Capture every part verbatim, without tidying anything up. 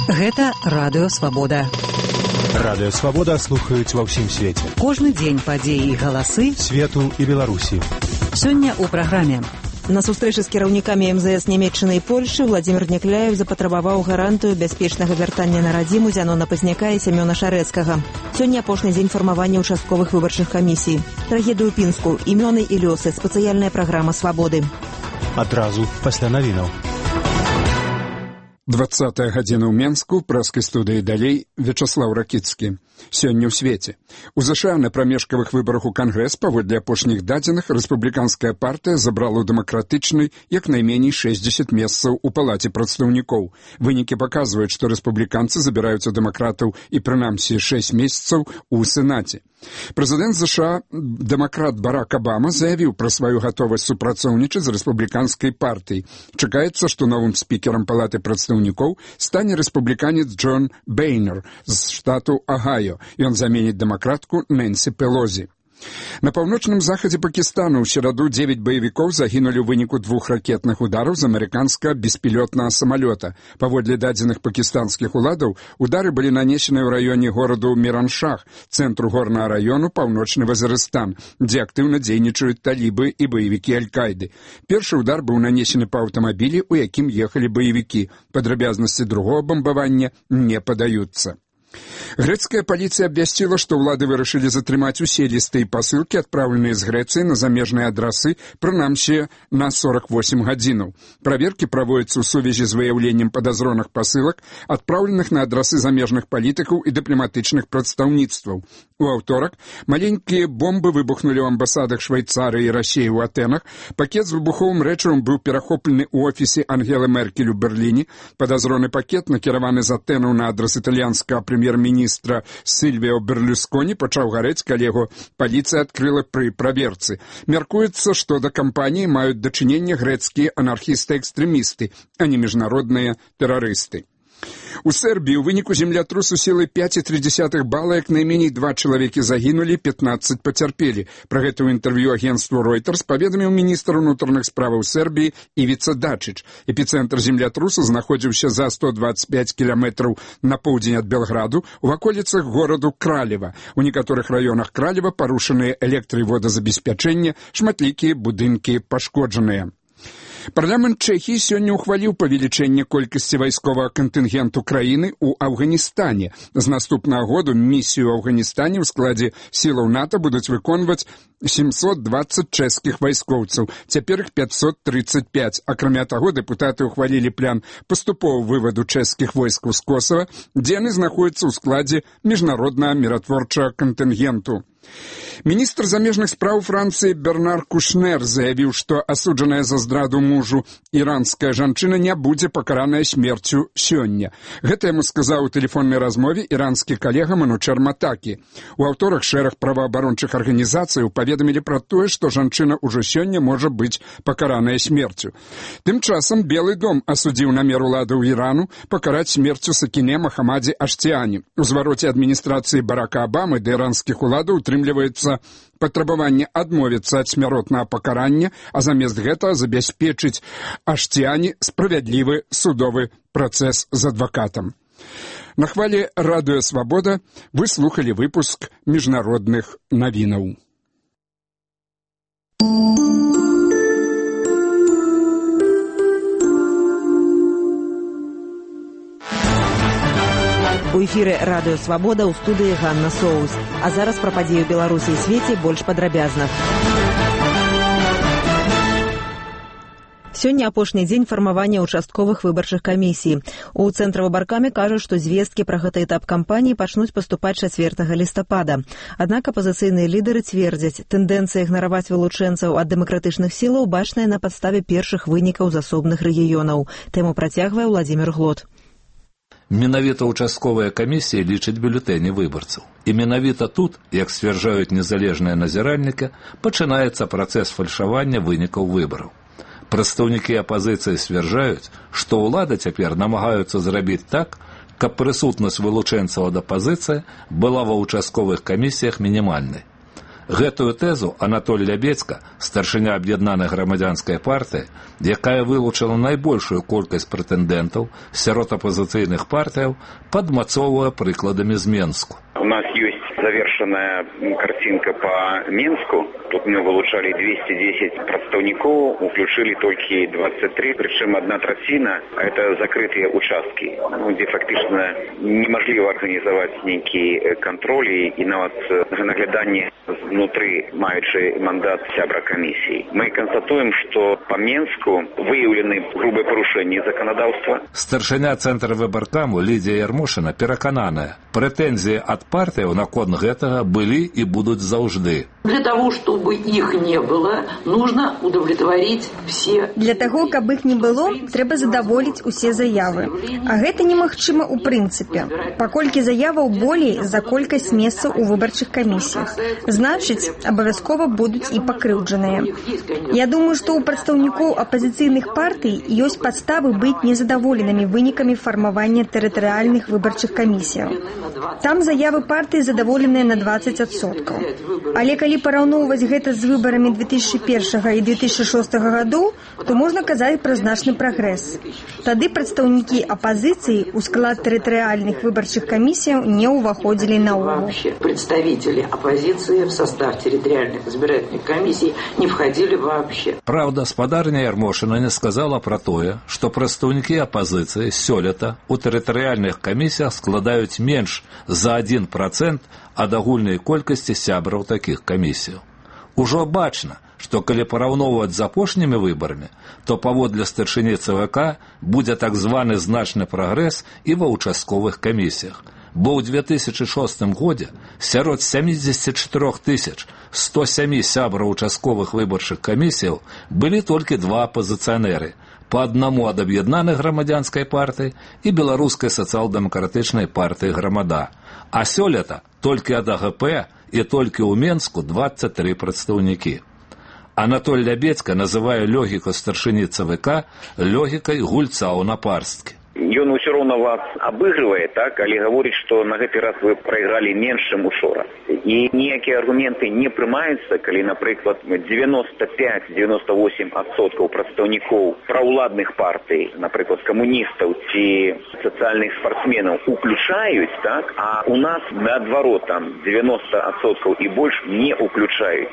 Гэта Радыё Свабода. Радыё Свабода слухаюць ва ўсім свеце. Кожны дзень падзеі і галасы свету і Беларусі. Сёння ў праграме. На сустрэчы з кіраўнікамі эм зэ эс Нямецчыны і Польшчы Владзімір Някляев запатрабаваў гарантыю бяспечнага вяртання на радзіму Зянона Пазняка і Сямёна Шарэцкага. Сёння апошні дзень фармавання ўчастковых выбарчых камісій. Трагедыю Пінску, імёны і лёсы, спецыяльная праграма «Свабоды». Адразу пасля навінаў. двадцатая гадзіна ў Менску, праскай студыі далей, Вячаслаў Ракіцкі. Сёння ў свеце. У ЗША на прамежкавых выбарах у Кангрэс, паводле апошніх дадзеных, рэспубліканская партыя забрала ў дэмакратычнай як найменей шэсцьдзесят месцаў у палаце прадстаўнікоў. Вынікі паказваюць, што рэспубліканцы забіраюць у дэмакратаў і прынамсі шэсць месяцаў у Сенаце. Прэзідэнт ЗША, дэмакрат Барак Абама, заявіў пра сваю гатовасць супрацоўнічаць з рэспубліканскай партыяй. Чакаецца, што новым спікерам палаты прадстаўнікоў стане рэспубліканец Джон Бейнер з штату Агайо. Ён заменіць дэмакратку Нэнсі Пелозі. На паўночным захадзе Пакістану ў сераду дзевяць баевікоў загінулі ў выніку двух ракетных удараў з амерыканскага беспілётнага самалёта. Паводле дадзеных пакістанскіх уладаў, удары былі нанесены ў раёне гораду Міраншах, цэнтру горнага раёну паўночны Вазірыстан, дзе актыўна дзейнічаюць талібы і баевікі Аль-Кайды. Першы удар быў нанесены па аўтамабілі, у якім ехалі баевікі. Падрабязнасці другого бамбавання не падаюцца. Грэцкая паліцыя абвясціла, што ўлады вырашылі затрымаць усе лісты і пасылкі, адпраўленыя з Грэцыі на замежныя адрасы, прынамсі на сорок восем гадзінаў. Праверкі праводзяцца ў сувязі з выяўленнем падазроных пасылак, адпраўленых на адрасы замежных палітыкаў і дыпламатычных прадстаўніцтваў. У аўторак маленькія бомбы выбухнулі ў амбасадах Швейцарыі і Расіі ў Атэнах. Пакет з выбуховым рэчывам быў перахоплены ў офісе Ангелы Меркель у Берліне. Падазроны пакет, накіраваны з Атэнаў на адрас італьянскага прэм'ер-міністра Сільвіо Берлюсконі, пачаў гарэць, калі яго паліцыя адкрыла пры праверцы. Мяркуецца, што да кампаніі маюць дачыненне грэцкія анархісты-экстрэмісты, а не міжнародныя тэрарысты. У Сербіі ў выніку землятрусу сілай пяць і тры дзесятых бала як найменей два чалавекі загінулі, пятнаццаць пацярпелі. Пра гэта ў інтэрв'ю агенцтву Reuters паведаміў міністр унутраных справаў Сербіі Івіца Дачыч. Эпіцэнтр землятрусу знаходзіўся за сто дваццаць пяць кіламетраў на поўдзень ад Белграду, у ваколіцах гораду Кралева. У некаторых раёнах Кралева парушаныя электра- і водазабеспячэнне, шматлікія будынкі пашкоджаныя. Парламент Чэхіі сёння ўхваліў павелічэнне колькасці вайсковага кантынгенту краіны ў Афганістане. З наступнага году місію ў Афганістане ў складзе сілаў НАТО будуць выконваць сямсот дваццаць чэшскіх вайскоўцаў, цяпер іх пятьсот тридцать пять. Акрамя таго, дэпутаты ўхвалілі план паступовага вываду чэшскіх войскаў з Косава, дзе яны знаходзяцца ў складзе міжнароднага міратворчага кантынгенту. Міністр замежных спраў Францыі Бернар Кушнер заявіў, што асуджаная за здраду мужу іранская жанчына не будзе пакараная смерцю сёння. Гэта яму сказаў у тэлефоннай размове іранскі калега Манучар Матакі. У аўторак шэраг праваабарончых арганізацыяў паведамілі пра тое, што жанчына ўжо сёння можа быць пакараная смерцю. Тым часам Белы дом асудзіў намер уладаў Ірану пакараць смерцю Сакіне Махамадзе Аштіяні. У звароце адміністрацыі Барака Абамы да іранскіх уладаў утрымліваецца патрабаванне адмовіцца ад смяротнага пакарання, а замест гэтага забяспечыць Аштіяні справядлівы судовы працэс з адвакатам. На хвале Радыё Свабода вы слухалі выпуск міжнародных навінаў. У эфіры Радыё Свабода, ў студыі Ганна Соус. А зараз пра падзею Беларусі і свеце больш падрабязна. Сёння апошні дзень фармавання ўчастковых выбарчых камісій. У цэнтравыбаркаме кажуць, што звесткі пра гэты этап кампаніі пачнуць паступаць чацвёртага лістапада. Аднак апазіцыйныя лідары цвердзяць, тэндэнцыя ігнараваць вылучэнцаў ад дэмакратычных сілаў бачная на падставе першых вынікаў з асобных рэгіёнаў. Тэму працягвае Владзімір Глот. Менавіта ўчастковыя камісіі лічаць бюлетэні выбарцаў. І менавіта тут, як сцвярджаюць незалежныя назіральнікі, пачынаецца працэс фальшавання вынікаў выбараў. Прадстаўнікі апазіцыі сцвярджаюць, што ўлады цяпер намагаюцца зрабіць так, каб прысутнасць вылучэнцаў ад апазіцыі была ва ўчастковых камісіях мінімальнай. Гэтую тэзу Анатоль Лябедзька, старшыня аб'яднанай грамадзянскай партыі, якая вылучыла найбольшую колькасць прэтэндэнтаў сярод апазіцыйных партыяў, падмацоўвае прыкладамі з Менску. У нас есть завершенная картинка по Минску. Тут мы вылучали двести десять представников, включили только двадцать три, причем одна третина – это закрытые участки, ну, где фактично неможливо организовать некий контроль и нават наглядание внутри, маючи мандат сябра комиссии. Мы констатуем, что по Минску выявлены грубые порушения законодавства. Старшыня Цэнтра выбаркаму Лідія Ярмошына перакананая, прэтэнзіі ад партыяў наконт гэтага былі і будуць заўжды. Для того, чтобы их не было, нужно удовлетворить все. Для того, каб іх не было, трэба задаволіць усе заявы. А гэта немагчыма ў прынцыпе. Паколькі заяваў болей за колькасць месцаў у выбарчых камісіях. Значыць, абавязкова будуць і пакрыўджаныя. Я думаю, што ў прадстаўнікоў апазіцыйных партый ёсць падставы быць незадаволенымі вынікамі фармавання тэрытарыяльных выбарчых камісіяў. Там заявы партыі задаволеныя на дваццаць адсоткаў. Але калі параўноўваць гэта з выбарамі две тысячи першага і две тысячи шостага гадоў, то можна казаць пра значны прагрэс. Тады прадстаўнікі апазіцыі ў склад тэрытарыяльных выбарчых камісіяў не ўваходзілі наогул. Представители оппозиции в состав территориальных избирательных комиссий не входили вообще. Правда, спадарня Ярмошына не сказала пра тое, што прадстаўнікі апазіцыі сёлета ў тэрытарыяльных камісіях складаюць менш за адзін працэнт ад агульнай колькасці сябраў такіх камісіяў. Ужо бачна, што калі параўноўваць з апошнімі выбарамі, то паводле старшыні ЦВК будзе так званы значны прагрэс і ва ўчастковых камісіях. Бо ў две тысячи шостым годзе сярод сямдзесят чатыры тысячы сто сем сябраў участковых выбарчых камісіяў былі толькі два апазіцыянеры, па аднаму ад аб'яднанай грамадзянскай партыі і беларускай сацыял-дэмакратычнай партыі «Грамада». А сёлета толькі ад АГП і толькі ў Менску двадцать три прадстаўнікі. Анатоль Лябедзька называе логіку старшыні ЦВК логікай гульца ў напарсткі. Ён усё роўна вас абыгрывае, так, але гаворыць, што на гэты раз вы прайгралі менш, чым учора. І ніякія аргументы не прымаюцца, калі, напрыклад, девяносто пять - девяносто восемь адсоткаў прадстаўнікоў праўладных партый, напрыклад, камуністаў ці сацыяльных спартсменаў уключаюць, так, а у нас наадварот там девяносто адсоткаў і больш не уключаюць.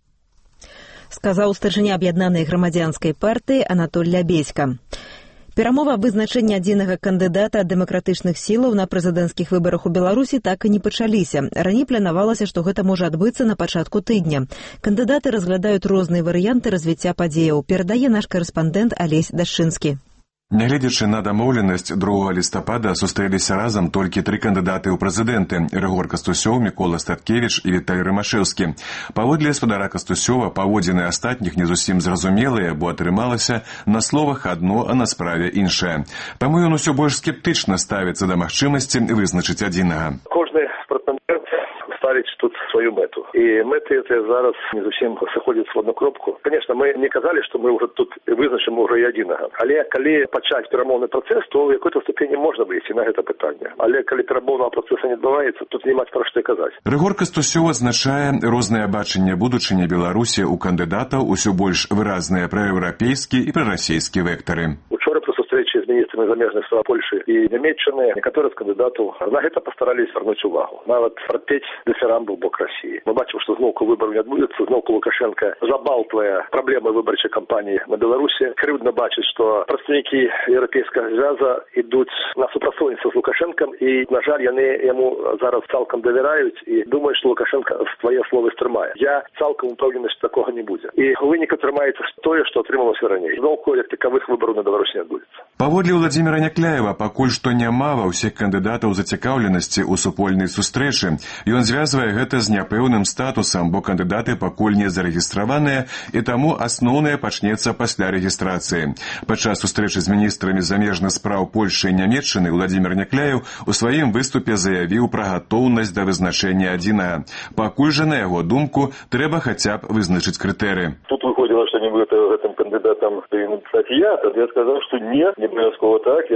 Сказаў старшыня аб'яднанай грамадзянскай партыі Анатоль Лябедзька. Перамова аб вызначэнні адзінага кандыдата ад дэмакратычных сілаў на прэзідэнцкіх выбарах у Беларусі так і не пачаліся. Раней планавалася, што гэта можа адбыцца на пачатку тыдня. Кандыдаты разглядаюць розныя варыянты развіцця падзеяў, перадае наш карэспандэнт Алесь Дашчынскі. Нягледзячы на дамоўленасць другога лістапада сустрэліся разам толькі тры кандыдаты ў прэзідэнты – Рыгор Кастусёў, Мікола Статкевіч і Віталій Рымашэўскі. Паводле спадара Кастусёва, паводзіны астатніх не зусім зразумелыя, бо атрымалася на словах адно, а на справе іншае. Таму ён усё больш скептычна ставіцца да магчымасці вызначыць адзінага. Кожны прэтэндэнт ставить тут свою мету. И меты это зараз не зовсім сыходзяць в одну кропку. Конечно, мы не казали, что мы уже тут вызначим уже и адзінага. Але калі пачаць перамоўны працэс, то в какой-то ступені можна выйти на гэта пытанне. Але калі перамоўнага працэса не адбываецца, тут няма пра што і казаць. Рыгор Кастусёў азначае рознае бачанне будучыні Беларусі у кандыдатаў усё больш выразныя праеўрапейскі і прарасійскі вектары. Учора пры сустрэчы з міністрамі замежных справ Польшы і Нямецчыны некаторыя з кандыдатаў на гэта пастарались звярнуць увагу. Нават прапець дыферамбы ў бок Расіі. Мы бачым, што зноўку выбару не адбудзецца, зноўку Лукашенко забалтвае праблемы выбарчай кампаніі на Беларусі. Крыўдна бачыць, што прадстаўнікі еўрапейскага звяза ідуць на супрацоўніцтва з Лукашенкам і, на жаль, яны яму зараз цалкам давяраюць і думаюць, што Лукашенко свае словы стрымае. Я цалкам упэўнены, што такога не будзе. І вынік атрымаецца тое, што атрымалася раней. Зноўку як такавых выбараў на Беларусі не адбудзецца. Паводле Владзіміра Някляева, пакуль што няма ва ўсіх кандыдатаў зацікаўленасці ў супольнай сустрэчы. Ён звязвае гэта з няпэўным статусам, бо кандыдаты пакуль не зарэгістраваныя, і таму асноўнае пачнецца пасля рэгістрацыі. Падчас сустрэчы з міністрамі замежных спраў Польшы і Нямецчыны Владзімір Някляеў у сваім выступе заявіў пра гатоўнасць да вызначэння адзінага. Пакуль жа, на яго думку, трэба хаця б вызначыць крытэры. Тут выходзіла, што нібыта гэтым кандыдатам павінен стаць я, тады я сказаў, што не, не абавязкова так. Я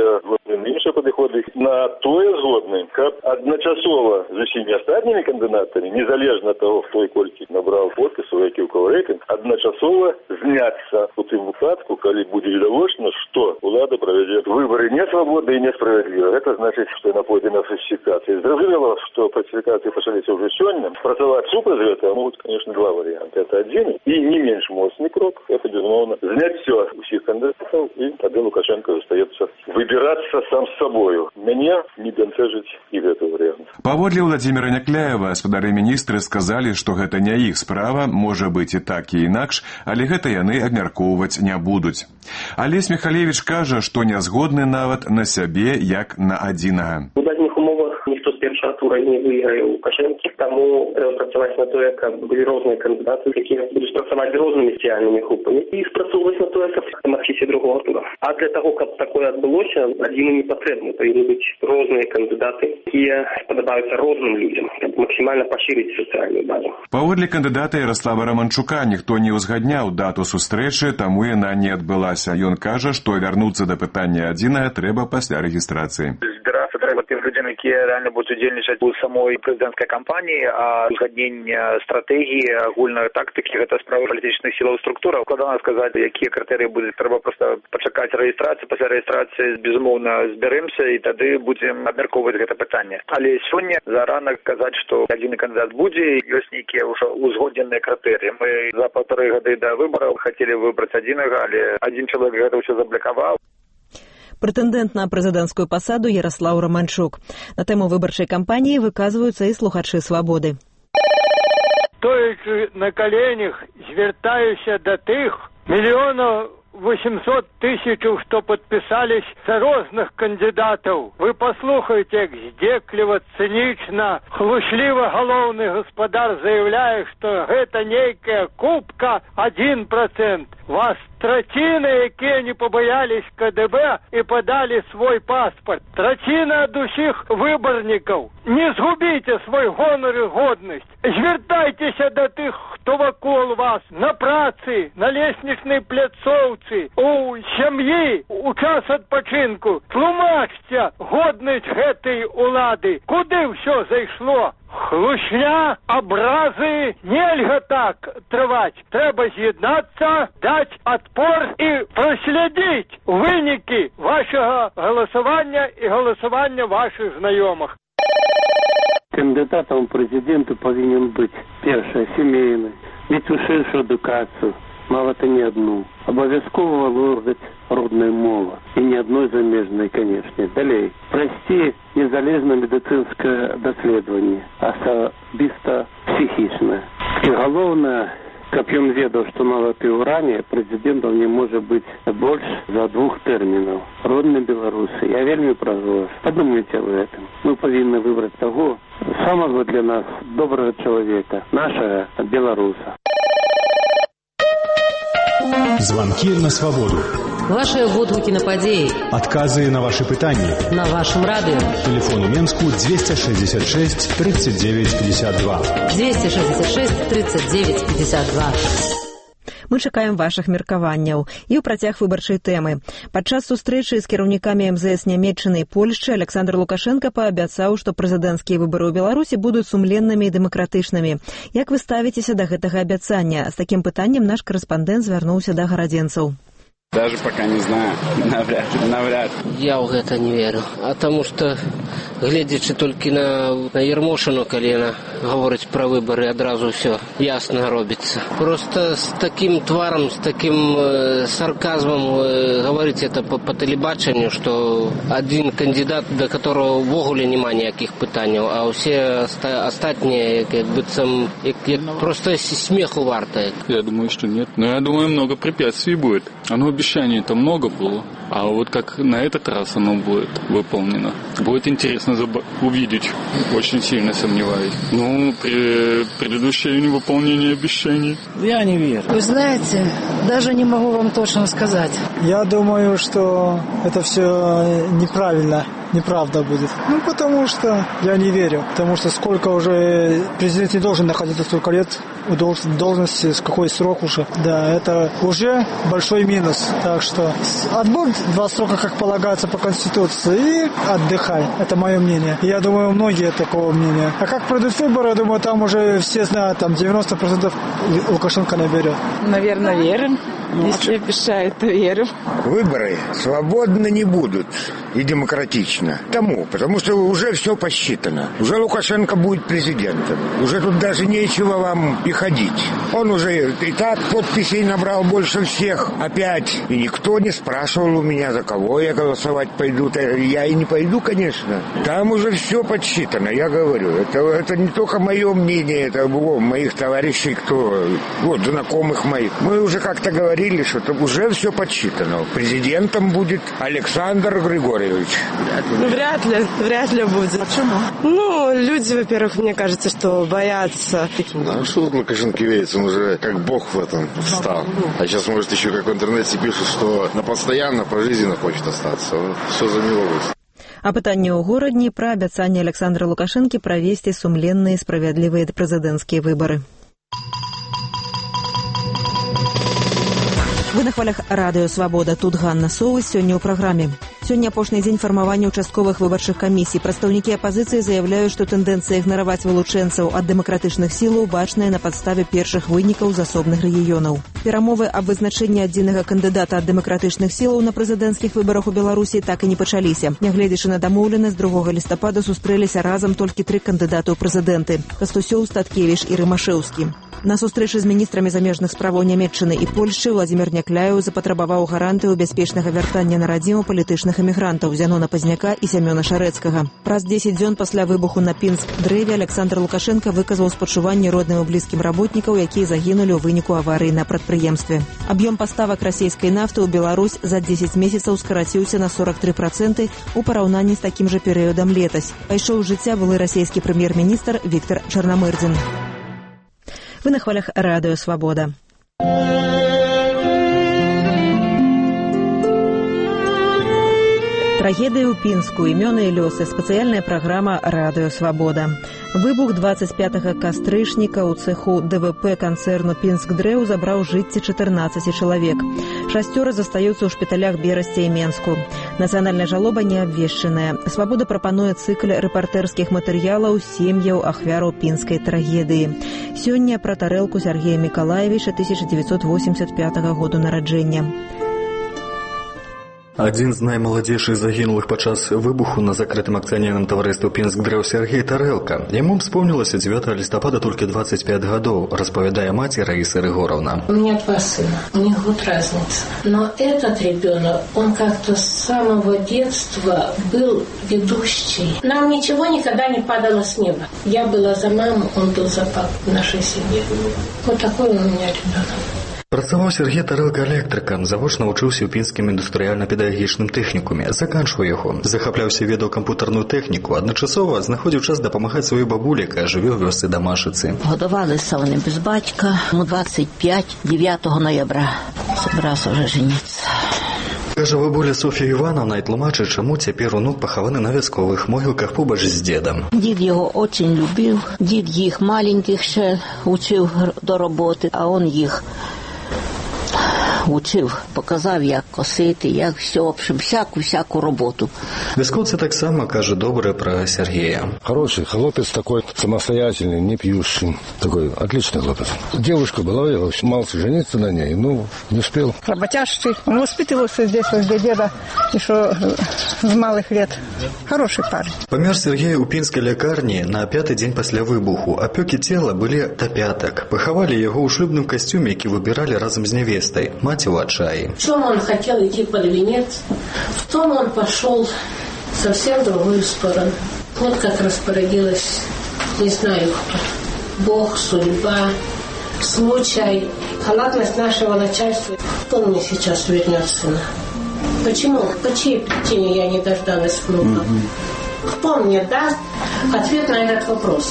іншыя падыходы на тое згодны, каб адначасова з усімі астатнімі кандыдатамі, незалежна ад таго, хто і колькі набраў подпісаў, які ў кого рэйтынг, адначасова зняцца у тым выпадку, калі будзе відавочна, што ўлада правядзе выбары несвабодна і несправядліва. Гэта значыць, што яна пойдзе на фальсіфікацыі. Зразумела, што фальсіфікацыі пачаліся ўжо сёння. Працаваць супраць гэтага могуць, конечно, два варианта. Это один и не меньше моцный крок. Это, безусловно, снять все усіх кандидатов, и тогда Лукашенко остается выбираться сам с собою. Меня не бянтэжыць и этот вариант. Паводле Владимира Някляева, спадары міністры сказали, што гэта не іх справа, можа быць і так і інакш, але гэта яны абмяркоўваць не будуць. Алесь Михалевич кажа, што не згодны нават на сябе, як на адзінага. У дадзеных умовах ніхто з першага тура не выйграе Лукашэнкі, таму трэба працаваць на тое, каб былі розныя кандыдаты, якія будуць працаваць з рознымі сацыяльнымі групамі, і спрацоўваць на тое, каб дамагчыся другого тура. А для таго, каб такое адбылося, адзіны не патрэбны. Павінны быць розныя кандыдаты, якія спадабаюцца розным людзям, каб максімальна пашырыць сацыяльную базу. Паводле кандыдата Ярослава Романчука ніхто не ўзгадняў дату сустрэчы, таму яна не адбылася. Ён кажа, што вярнуцца да пытання адзінага трэба пасля рэгістрацыі. Збірацца трэба тым людзям, якія рэальна будуць удзельнічаць у самой прэзідэнцкай кампаніі, а узгадненне стратэгіі, агульнай тактыкі — гэта справа палітычных сілаў структураў. Складана сказаць, якія крытэрыі будуць. Трэба проста пачакаць рэгістрацыі. Пасля рэгістрацыі, безумоўна, збяремся і тады будзем абмяркоўваць гэта пытанне. Але сёння зарана казаць, што адзіны кандыдат будзе, ёсць нейкія ўжо узгодненыя крытэрыі. Мы за паўтары гады да выбараў хацелі выбраць адзінага, але адзін чалавек гэта ўсё заблакаваў. Прэтэндэнт на прэзідэнцкую пасаду Ярослаў Романчук. На тэму выбарчай кампаніі выказваюцца і слухачы «Свабоды». Стоячы на коленях, звяртаюся да тых мільёнаў восемьсот тысячаў, што падпісались за розных кандидатаў. Вы послухайте, як здзекліва, цынічна, хлушліва галоўны гаспадар заявляе, што гэта нейкая купка один процент. Вас траціна, якія не побаялись ка дэ бэ і падалі свой паспорт. Траціна ад усіх выбарнікаў. Не згубіце свой гонар і годнасць. Звяртайцеся да тых, хто вакол вас, на працы, на леснічнай пляцоўцы, у сям'і, у час адпачынку. Тлумачце годнасць гэтай улады. Куды ўсё зайшло? Хлусня, абразы, нельга так трываць. Трэба з'яднацца, даць адпор і праследзіць вынікі вашага галасавання і галасавання вашых знаёмых. Кандидатом в президенты повинен быть, першое, семейный, ведь высшую адукацию, мало-то не одну. Обовязково владать родной мова. И не одной замежной, конечно. Далее. Прости, незалежное медицинское доследование, особисто психичное. И головное, как он ведал, что на этой уране президентом не может быть больше за двух терминов. Родные белорусы. Я вельми прошу вас, подумайте об этом. Мы повинны выбрать того самого для нас доброго человека, нашего белоруса. Звонки на свободу. Ваши водгукі на падзеі. Адказы на ваши пытанні. На вашем радио. Телефон у Менску двести шестьдесят шесть тридцать девять пятьдесят два. двести шестьдесят шесть тридцать девять пятьдесят два. Мы чакаем вашых меркаванняў і ў працяг выбарчай тэмы. Падчас сустрэчы з кіраўнікамі эм зэ эс Нямецчыны і Польшчы Александр Лукашенко паабяцаў, што прэзідэнцкія выбары ў Беларусі будуць сумленнымі і дэмакратычнымі. Як вы ставіцеся да гэтага абяцання? З такім пытаннем наш корэспандэнт звярнуўся да гарадзенцаў. Даже пока не знаю, навряд, навряд. Я ў гэта не веру, а таму што, гледзячы толькі на, на Ермошину, калі яна гаворыць пра выбары, адразу ўсё ясна робіцца. Просто з такім тварам, з такім э, сарказмам э, гаворыць это по, по тэлебачанню, што адзін кандидат, да которого ўвогуле няма ніякіх пытанняў, а ўсе оста, астатнія, як, як быццам, як, як просто смеху варта. Я думаю, что нет. Но я думаю, много препятствий будет. Оно обещаний-то много было, а вот как на этот раз оно будет выполнено, будет интересно заб- увидеть. Очень сильно сомневаюсь. Ну, при предыдущее невыполнение обещаний. Я не верю. Вы знаете, даже не могу вам точно сказать. Я думаю, что это все неправильно, неправда будет. Ну, потому что я не верю. Потому что сколько уже президент не должен находиться столько лет должности, с какой срок уже. Да, это уже большой минус. Так что отбудь два срока, как полагается по Конституции, и отдыхай. Это мое мнение. Я думаю, многие такого мнения. А как пройдут выборы, я думаю, там уже все знают, там девяносто процентов Лукашенко наберет. Наверное, верим. Если обещают, то верим. Выборы свободно не будут и демократично. Тому, потому что уже все посчитано. Уже Лукашенко будет президентом. Уже тут даже нечего вам и ходить. Он уже и так подписей набрал больше всех. Опять. И никто не спрашивал у меня, за кого я голосовать пойду. Я и не пойду, конечно. Там уже все подсчитано, я говорю. Это, это не только мое мнение, это о, моих товарищей, кто, вот, знакомых моих. Мы уже как-то говорили, что это уже все подсчитано. Президентом будет Александр Григорьевич. Ну, вряд ли, вряд ли будет. Почему? Ну, люди, во-первых, мне кажется, что боятся. А что тут Лукашенко веется? Он уже как бог в этом стал. А сейчас, может, еще как в интернете пишут, что на постоянно, пожизненно хочет остаться. Все за него выставит. А пытанне ў горадні пра абяцанне Александра Лукашэнкі правесці сумленныя і справядлівыя прэзідэнцкія выбары. Вы на хвалях радыё «Свабода». Тут Ганна Совы. Сёння ў праграме. Сёння апошні дзень фармавання ўчастковых выбарчых камісій. Прадстаўнікі апазіцыі заяўляюць, што тэндэнцыя ігнараваць вылучэнцаў ад дэмакратычных сілаў бачная на падставе першых вынікаў з асобных рэгіёнаў. Перамовы аб вызначэнні адзінага кандыдата ад дэмакратычных сілаў на прэзідэнцкіх выбарах у Беларусі так і не пачаліся. Нягледзячы на дамоўленасць, другога лістапада сустрэліся разам толькі тры кандыдаты ў прэзідэнты – Кастусёў, Статкевіч і Рымашэўскі. На сустрэчы з міністрамі замежных справаў Нямецчыны і Польшчы Владзімір Някляеў запатрабаваў гарантыю бяспечнага вяртання на радзіму палітычных эмігрантаў Зянона Пазняка і Сямёна Шарэцкага. Праз дзесяць дзён пасля выбуху на Пінск-дрэве Александр Лукашенко выказаў спачуванне родным і блізкім работнікаў, якія загінулі ў выніку аварыі на прадпрыемстве. Аб'ём паставак расійскай нафты ў Беларусь за дзесяць месяцаў скараціўся на сорок тры працэнты ў параўнанні з такім жа перыядам летась. Пайшоў з жыцця былы расійскі прэм'ер-міністр Віктар Чарнамырдзін. Вы на хвалях радыё «Свабода». Трагедыя ў Пінску. Імёны і лёсы. Спецыяльная праграма «Радыё Свабода». Выбух двадцать пятага кастрычніка ў цэху дэ вэ пэ канцэрну «Пінск-дрэў» забраў жыцці чатырнаццаці чалавек. Шасцёра застаюцца ў шпіталях Берасці і Менску. Нацыянальная жалоба не абвешчаная. «Свабода» прапануе цыкл рэпартэрскіх матэрыялаў сем'яў ахвяраў пінскай трагедыі. Сёння пра тарэлку Сергея Мікалаевіча тысяча дзевяцьсот восемьдесят пятага году нараджэння. Адзін з наймаладзейшых загінулых падчас выбуху на закрытым акцыянерным таварыстве «Пінск-дрэў» Сергей Тарэлка. Яму вспомнілася дзевятага лістапада толькі двадцать пять гадоў, распавядае маці Раиса Рыгоровна. У меня два сына, у них год разница. Но этот ребенок, он как-то с самого детства был ведущий. Нам ничего никогда не падало с неба. Я была за маму, он был за папу в нашей семье. Вот такой он у меня ребенок. Працаваў Сергей Тарэлка электрыкам, завочна вучыўся ў пінскім індустрыяльна-педагагічным тэхнікуме, заканчваў яго. Захапляўся ведаў кампутарную тэхніку, адначасова знаходзіў час дапамагаць сваёй бабулі, якая жыве ў вёсцы Дамашыцы. Годавалися вони без батька. Му двадцать пять девятого ноября собрався вже жениться. Кажа бабуля Софія Івановна і тлумачыць, чаму цяпер унук пахаваны на вясковых могілках побач з дзедам. Дід його очень любив. Дід їх маленьких ще учив до роботи, а он їх учив, показав, як косити, як все, в общем, всяку-всяку роботу. Вяскоўцы таксама кажа добрае пра Сергея. Хороший хлопец такой, самостоятельный, не пьющий. Такой отличный хлопец. Девушка была, я мался жениться на ней, ну, не успел. Работящий. Он воспитывался здесь, возле деда, еще с малых лет. Хороший парень. Памёр Сергей у пінскай лякарні на пяты дзень пасля выбуху. Апёкі цела былі да пятак. Пахавалі яго ў шлюбным касцюме, які выбіралі разам з нявестай. Маці ў адчаі. В чем он хотел идти под венец, в том он пошел совсем в другую сторону. Вот как распорядилась, не знаю кто, Бог, судьба, случай, халатность нашего начальства. Кто мне сейчас вернет сына? Почему? По чьей причине я не дождалась внука? Кто мне даст ответ на этот вопрос?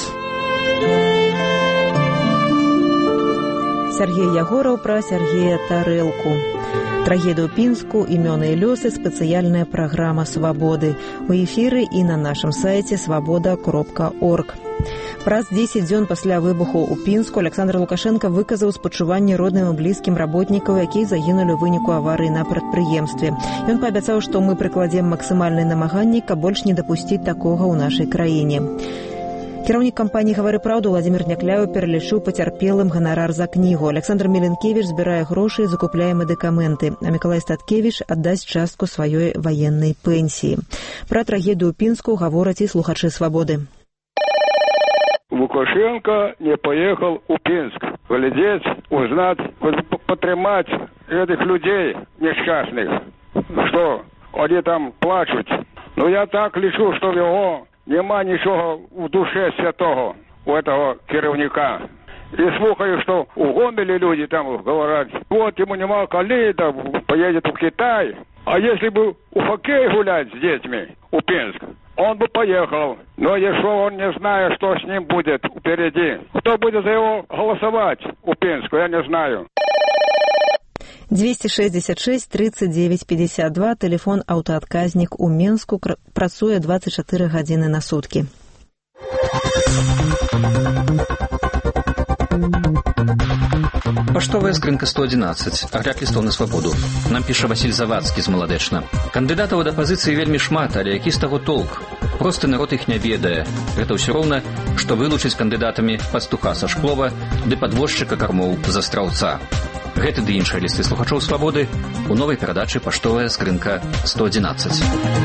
Сергей Ягораў пра Сергея Тарэлку. Трагедыю Пінску, імёны і лёсы, спецыяльная праграма «Свабоды». У эфіры і на нашым сайце свабода кропка орг. Праз дзесяць дзён пасля выбуху ў Пінску Александр Лукашенко выказаў спачуванне родным і блізкім работнікаў, якія загінулі ў выніку аварыі на прадпрыемстве. Ён паабяцаў, што мы прыкладзем максімальныя намаганні, каб больш не дапусціць такога ў нашай краіне. Кіраўнік кампаніі «Гавары праўду» Владзімір Някляеў пералічыў пацярпелым ганарар за кнігу. Александр Меленкевіч збірае грошы і закупляе медыкаменты, а Мікалай Статкевіч аддасць частку сваёй ваеннай пенсіі. Пра трагедыю ў Пінску гавораць і слухачы «Свабоды». Лукашенко не поехал в Пинск. Глядеть, узнать, потримать этих людей несчастных. Что, они там плачут. Но я так лечу, что в его нема ничего в душе святого, у этого керівника. И слухаю, что у Гомеле люди там говорят, вот ему нема коли, да поедет в Китай. А если бы у хоккей гулять с детьми, у Пинск, он бы поехал. Но если он не знает, что с ним будет впереди, кто будет за его голосовать у Пинску, я не знаю. двести шестьдесят шесть тридцать девять пятьдесят два, телефон аўтаадказнік у Менску, працуе двадцать четыре гадзіны на суткі. Паштовая скрынка сто одиннадцать. Агляд лістов на свабоду. Нам піша Васіль Завадскі з Маладэчна. Кандыдатаў да пазіцыі вельмі шмат, але які з таго толк? Просты народ іх не ведае. Гэта ўсё роўна, што вылучыць кандыдатамі пастуха са Шклова ды падвозчыка кармоў з Астраўца. Гэты ды іншыя лісты слухачоў свабоды у новай перадачы «Паштовая скрынка сто одиннадцать».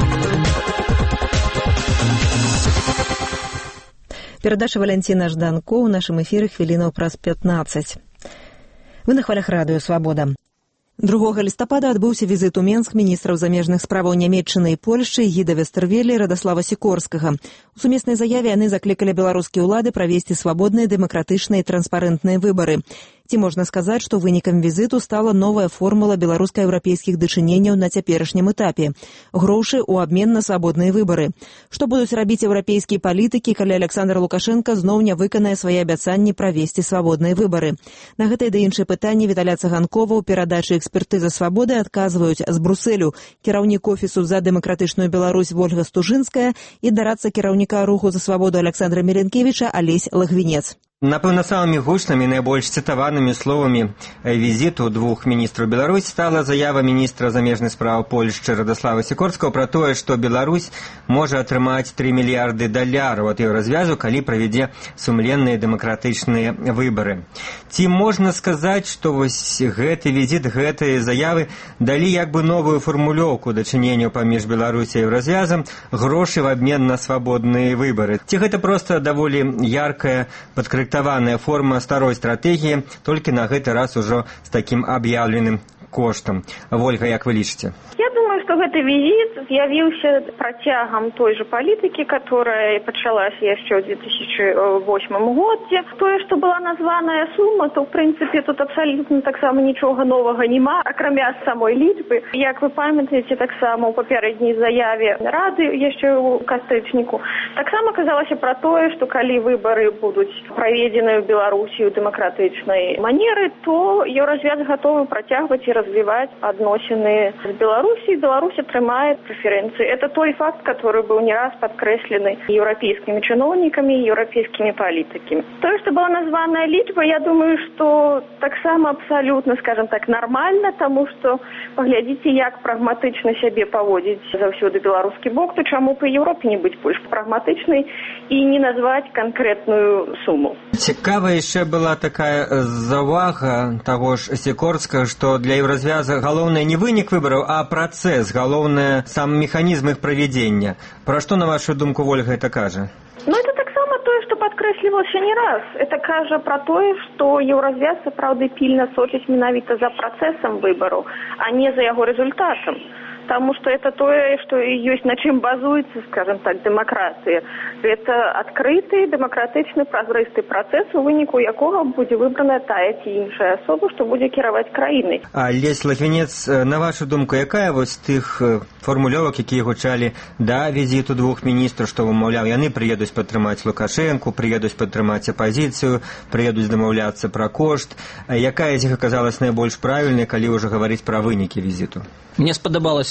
Перадача Валянціна Жданко ў нашым эфіры хвілінаў праз пятнаццаць. Вы на хвалях радыё «Свабода». другога лістапада адбыўся візіт у Менск міністраў замежных справаў Нямецчыны і Польшчы Гіда Вестэрвелі і Радаслава Сікорскага. У сумеснай заяве яны заклікалі беларускія ўлады правесці свабодныя, дэмакратычныя і транспарэнтныя выбары. Ці можна сказаць, што вынікам візіту стала новая формула беларуска-еўрапейскіх дачыненняў на цяперашнім этапе. Грошы ў абмен на свабодныя выбары. Што будуць рабіць еўрапейскія палітыкі, калі Александр Лукашенко зноў не выканае свае абяцанні правесці свабодныя выбары? На гэтае ды іншыя пытанні Віталя Цыганкова ў перадачы «Экспертыза свабоды» адказваюць з Брусэлю кіраўнік офісу за дэмакратычную Беларусь Вольга Стужынская і дарадца кіраўніка руху за свабоду Александра Меленкевіча Алесь Лагвінец. Напэўна, самымі гучнымі і найбольш цытаванымі словамі візіту двух міністраў Беларусь стала заява міністра замежных справ Польшчы Радаслава Сікорскага пра тое, што Беларусь можа атрымаць тры мільярды даляраў ад еўразвязу, калі правядзе сумленныя дэмакратычныя выбары. Ці можна сказаць, што вось гэты візіт, гэтыя заявы далі як бы новую фармулёўку дачыненняў паміж Беларусі і еўразвязам, грошы в абмен на свабодныя выбары? Ці гэта проста даволі яркая падкрэктаваная форма старой стратегії, толькі на гэты раз ужо з такім аб'яўленым коштам. Вольга, як вы лічыце? Я думаю, што гэты візіт з'явіўся працягам той жа палітыкі, которая пачалася яшчэ ў две тысячи восьмым годзе. Тое, што была названая сума, то, в прынцыпе, тут абсалютна таксама нічога новага няма, акрамя самой лічбы. Як вы памятаеце, таксама ў папярэдняй заяве Рады яшчэ ў кастрычніку, таксама казалася пра тое, што калі выбары будуць праведзены ў Беларусі ў дэмакратычнай манеры, то еўразвяз гатовы працягваць і развіваць адносіны з Беларусі. Беларусь атрымае преференции. Это той факт, который был не раз подкреслены европейскими чиновниками и европейскими политиками. То, что была названа лічба, я думаю, что так само абсолютно, скажем так, нормально, тому что поглядите, як прагматычна сябе паводзіць заўсёды беларускі бок, то чаму па Европе не быць больш прагматычнай і не назваць канкрэтную суму. Цікава яшчэ была такая заўвага таго ж Сікорскага, што для еўразвяза галоўнае не вынік выбараў, а працэс, галоўнае сам механізм іх правядзення. Пра што, на вашу думку, Вольга, это кажа? Ну, это таксама тое, што падкрэслівалася не раз. Это кажа пра тое, што еўразвяз сапраўды пільна сочыць менавіта за працэсам выбараў, а не за яго рэзультатам. Потому что это то, что есть на чем базуется, скажем так, демократия. Это открытый, демократичный, прозрыстый процесс, у выніку якого будет выбрана тая ці іншая особа, что будет кіраваць краінай. А Лесь Лагвінец, на вашу думку, якая вось тых формулёвак, якія гучалі да візіту двух міністраў, што вымаўляў, яны прыедуць падтрымаць Лукашэнку, прыедуць падтрымаць апазіцыю, прыедуць дамаўляцца пра кошт. Якая з іх аказалась найбольш правільнай, калі ўжо гаварыць пра вынікі візіту? Мне спадабалася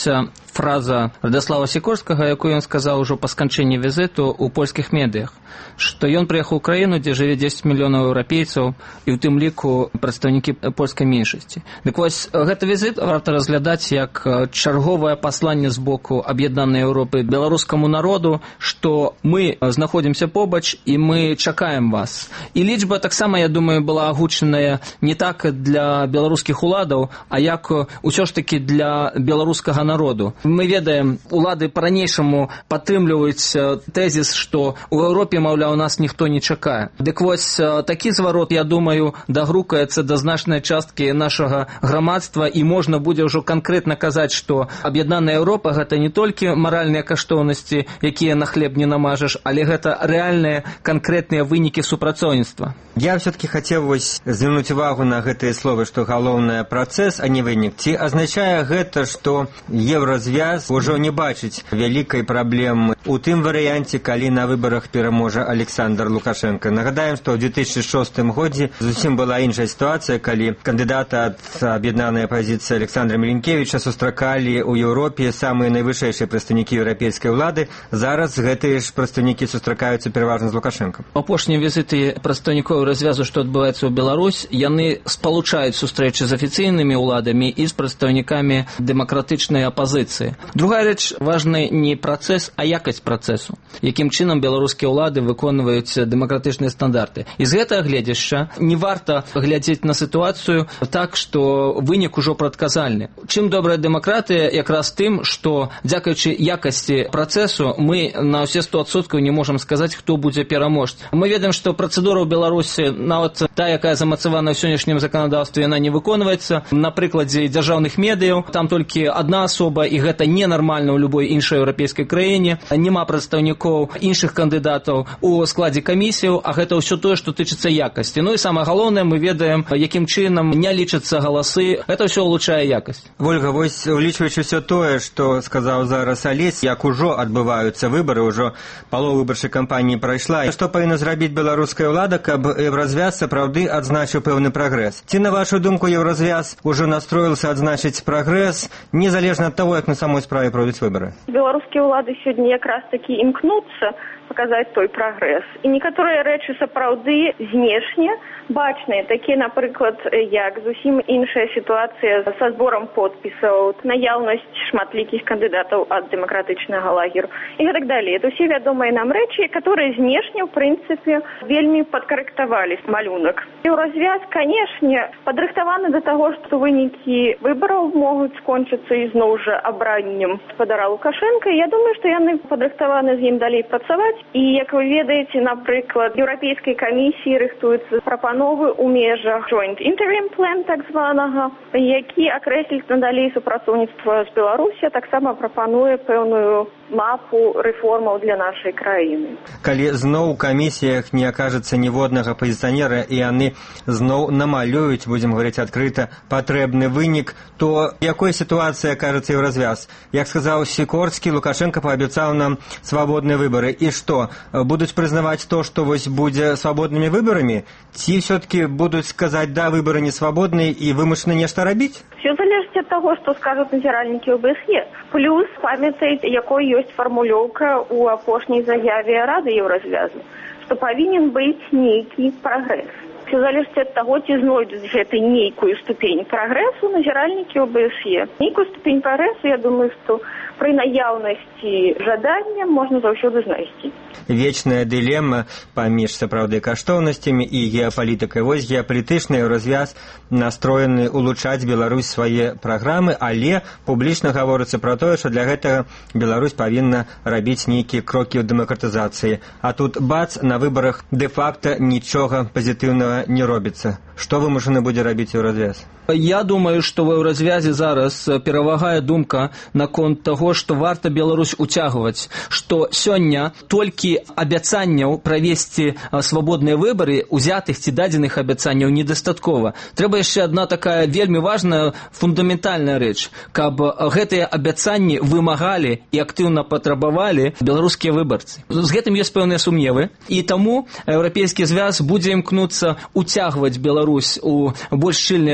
спадабалася фраза Радаслава Сікорскага, якую ён сказаў ужо па сканчэнні візіту ў польскіх медыях, што ён прыехаў у краіну, дзе жыве дзесяць мільёнаў еўрапейцаў, і ў тым ліку прадстаўнікі польскай меншасці. Дык вось, гэты візіт варта разглядаць як чарговае пасланне з боку аб'яднанай Еўропы беларускаму народу, што мы знаходзімся побач і мы чакаем вас. І лічба таксама, я думаю, была агучаная не так для беларускіх уладаў, а як усё ж такі для беларускага народу. Мы ведаем, улады па-ранейшаму падтрымліваюць тэзіс, што ў Еўропе, маўляў, нас ніхто не чакае. Дык вось, такі зварот, я думаю, дагрукаецца да значнай часткі нашага грамадства, і можна будзе ўжо канкрэтна казаць, што аб'яднаная Еўропа – гэта не толькі маральныя каштоўнасці, якія на хлеб не намажаш, але гэта рэальныя канкрэтныя вынікі супрацоўніцтва. Я все-таки хотел вось звярнуць увагу на гэтыя словы, што галоўнае працэс, а не вынік. Ці азначае гэта, што еўразвяз ужо не бачыць вялікай праблемы у тым варыянце, калі на выбарах пераможа Александр Лукашенко? Нагадаем, што ў две тысячи шостым годзе зусім была іншая сітуацыя, калі кандыдата ад аб'яднанай апазіцыі Александра Мілінкевіча сустракалі ў Еўропе самыя найвышэйшыя прадстаўнікі еўрапейскай улады. Зараз гэтыя ж прадстаўнікі сустракаюцца пераважна з Лукашенко. Апошнія візіты прадстаўнікоў развязу, што адбываецца ў Беларусь, яны спалучаюць сустрэчы з афіцыйнымі ўладамі і з прадстаўнікамі дэмакратычнай апазіцыі. Другая рэч, важны не працэс, а якасць працэсу. Якім чынам беларускія ўлады выконваюць дэмакратычныя стандарты. І з гэтага гледзяшча не варта глядзець на сітуацыю так, што вынік ужо прадказальны. Чым добрая дэмакратыя? Якраз тым, што дзякуючы якасці працэсу мы на ўсе сто адсоткаў не можам сказаць, хто будзе пераможцам. Мы ведаем, што працэдура ў Беларусі, нават та, якая замацавана ў сённяшнім заканадаўстве, яна не выконваецца. На прыкладзе дзяржаўных медыяў там толькі адна асоба, і гэта ненармальна ў любой іншай еўрапейскай краіне. Няма прадстаўнікоў іншых кандыдатаў у складзе камісіяў, а гэта ўсё тое, што тычыцца якасці. Ну і самае галоўнае, мы ведаем, якім чынам не лічацца галасы. Гэта ўсё улучшае якасць. Вольга, вось улічваючы ўсё тое, што сказаў зараз Алесь, як ужо адбываюцца выбары, ўжо палова выбарчай кампаніі прайшла. Што павінна зрабіць беларуская ўлада, каб еўразвяз сапраўды адзначыў пэўны прагрэс? Ці, на вашу думку, еўразвяз ужо настроіўся адзначыць прагрэс, незалежна ад таго, як на самой справе пройдуць выбары? Беларускія ўлады сёння якраз такі імкнуцца паказаць той прагрэс. І некаторыя рэчы сапраўды знешне бачныя, такія, напрыклад, як зусім іншая сітуацыя са зборам подпісаў, наяўнасць шматлікіх кандыдатаў ад дэмакратычнага лагеру і гэтак далей. Это ўсе вядомыя нам рэчы, которые знешне, в прынцыпе, вельмі падкарэктавалі малюнак. Еўразвяз, канешне, падрыхтаваны да таго, што вынікі выбараў могуць скончыцца ізноў жа абраннем гаспадара Лукашенка. Я думаю, што яны падрыхтаваны з ім далей працаваць. І, як вы ведаеце, напрыклад, Еўрапейскай камісіі рыхтуюцца прапановы ў межах Joint Interim Plan, так званага, які акрэсліць надалей супрацоўніцтва з Беларусі, таксама прапануе пэўную мапу рэформаў для нашай краіны. Калі зноў у камісіях не акажацца ніводнага пазіцыянера, і яны зноў намалююць, будзем гаварыць адкрыта, патрэбны вынік, то якой сітуацыі акажацца еўразвяз? Як сказаў Сікорскі, Лукашенко паабяцаў нам свабодныя выбары. І што, будуць прызнаваць то, што вось будзе свабоднымі выбарамі? Ці ўсё-такі будуць сказаць, да, выбары не свабодныя і вымушаны нешта рабіць? Все залежыць ад таго, што скажуць назіральнікі о бэ эс е. Плюс памятаюць, якой ёсць фармулёўка ў апошняй заяве Рады Еўразвязу, што павінен быць нейкі прагрэс. Все залежыць ад таго, ці знойдуць гэтай нейкую ступень прагрэсу назіральнікі о бэ эс е. Нейкую ступень прагрэсу, я думаю, што пры наяўнасці жадання можна заўсёды знайсці. Вечная дылема паміж сапраўды каштоўнасцямі і геапалітыкай. Вось геапалітычны развяз настроены улучшаць Беларусь свае праграмы, але публічна гаворыцца пра тое, што для гэтага Беларусь павінна рабіць нейкія крокі ў дэмакратызацыі. А тут бац, на выбарах дэ-факта нічога пазітыўнага не робіцца. Што вымушаны будзе рабіць еўразвяз? Я думаю, што ў еўразвязе зараз перавагае думка наконт таго, што варта Беларусь уцягваць, што сёння толькі абяцанняў правесці свабодныя выбары, узятых ці дадзеных абяцанняў недастаткова. Трэба яшчэ адна такая вельмі важная фундаментальная рэч, каб гэтыя абяцанні вымагалі і актыўна патрабавалі беларускія выбарцы. З гэтым ёсць пэўныя сумневы, і таму еўрапейскі звяз будзе імкнуцца уцягваць Беларусь у больш шчыльныя дачыненні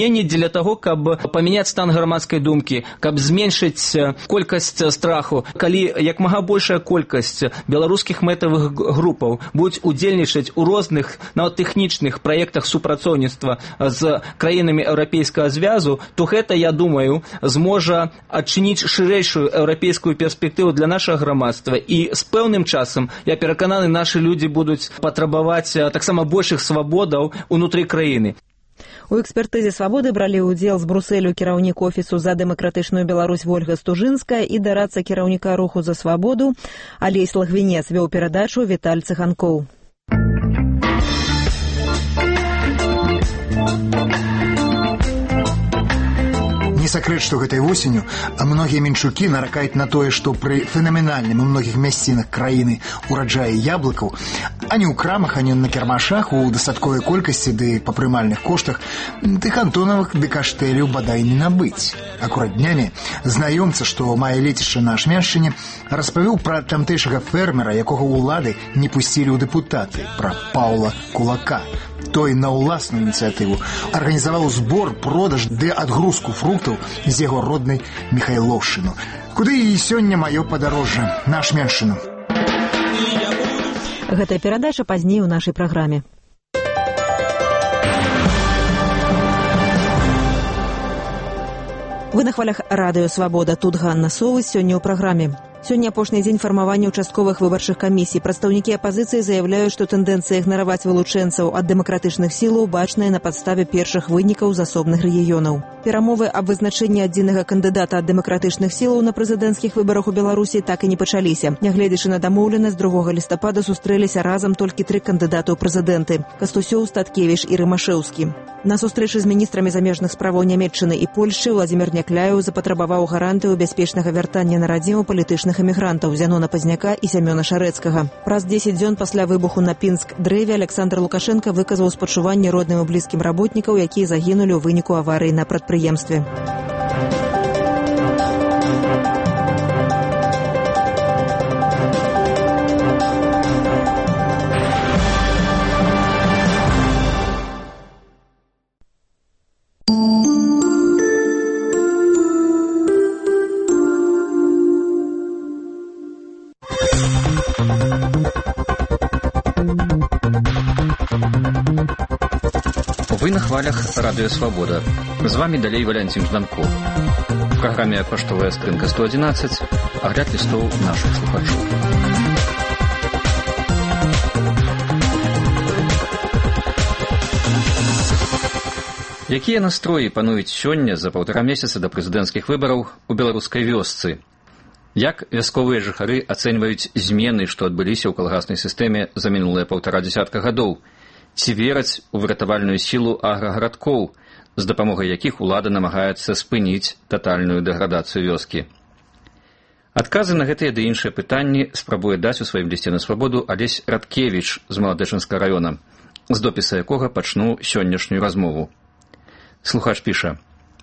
дзеянні для таго, каб памяняць стан грамадскай думкі, каб зменшыць колькасць страху, калі як мага большая колькасць беларускіх мэтавых групаў будуць удзельнічаць у розных, нават тэхнічных праектах супрацоўніцтва з краінамі еўрапейскага звязу, то гэта, я думаю, зможа адчыніць шырэйшую еўрапейскую перспектыву для нашага грамадства, і з пэўным часам, я перакананы, нашы людзі будуць патрабаваць таксама большых свабодаў унутры краіны. У экспертызе «Свабоды» бралі ўдзел з Брусэлю кіраўнік офісу за дэмакратычную Беларусь Вольга Стужынская і дарадца кіраўніка руху за свабоду Алесь Лагвінец, вёў перадачу Віталь Цыганкоў. Не сакрэт, што гэтай восенню многія менчукі наракаюць на тое, што пры фенаменальным у многіх мясцінах краіны ураджаі яблыкаў, ані ў крамах, ані на кірмашах у дастатковай колькасці ды па прымальных коштах тых антонавых ды каштэляў бадай не набыць. Акурат днямі знаёмца, што мае лецішча на Ашмяншчыне, распавёў пра тамтэйшага фермера, якога ўлады не пусцілі ў дэпутаты, пра Паўла Кулака. Той на ўласную ініцыятыву арганізаваў збор, продаж ды адгрузку фруктаў з яго роднай Міхайлоўшчыну. Куды і сёння маё падарожжа, на Ашмяншчыну. Гэтая перадача пазней у нашай праграме. Вы на хвалях радыё «Свабода». Тут Ганна Совы. Сёння ў праграме. Сёння апошні дзень фармавання участковых выбарчых камісій. Прадстаўнікі апазіцыі заяўляюць, што тэндэнцыя ігнараваць вылучэнцаў ад дэмакратычных сілаў бачная на падставе першых вынікаў з асобных рэгіёнаў. Перамовы аб вызначэнні адзінага кандыдата ад дэмакратычных сілаў на прэзідэнцкіх выбарах у Беларусі так і не пачаліся. Нягледзячы на дамоўленасць, другога лістапада сустрэліся разам толькі тры кандыдаты ў прэзідэнты – Кастусёў, Статкевіч і Рымашэўскі. На сустрэчы з міністрамі замежных справаў Нямецчыны і Польшчы Владзімір Някляеў запатрабаваў гарантыю бяспечнага вяртання на радзіму палітычных эмігрантаў Зянона Пазняка і Сямёна Шарэцкага. Праз дзесяць дзён пасля выбуху на Пінск-дрэве Александр Лукашенко выказаў спачуванне родным і блізкім работнікаў, якія загінулі ў выніку аварыі на прадпрыемстве. Вы на хвалях радыё «Свабода». З вами далей Валянцін Жданков. В праграме «Паштовая скрынка сто адзінаццаць» агляд лістоў нашых слухачоў. Якія настроі пануюць сёння за паўтара месяца да прэзідэнцкіх выбараў у беларускай вёсцы? Як вясковыя жыхары ацэньваюць змены, што адбыліся ў калгаснай сістэме за мінулыя паўтара дзясятка гадоў? Ці вераць у выратавальную сілу аграгарадкоў, з дапамогай якіх улада намагаецца спыніць татальную дэградацыю вёскі? Адказы на гэтыя ды іншыя пытанні спрабуе даць у сваім лісце на свабоду Алесь Радкевіч з Маладэчынскага раёна, з допіса якога пачну сённяшнюю размову. Слухач піша: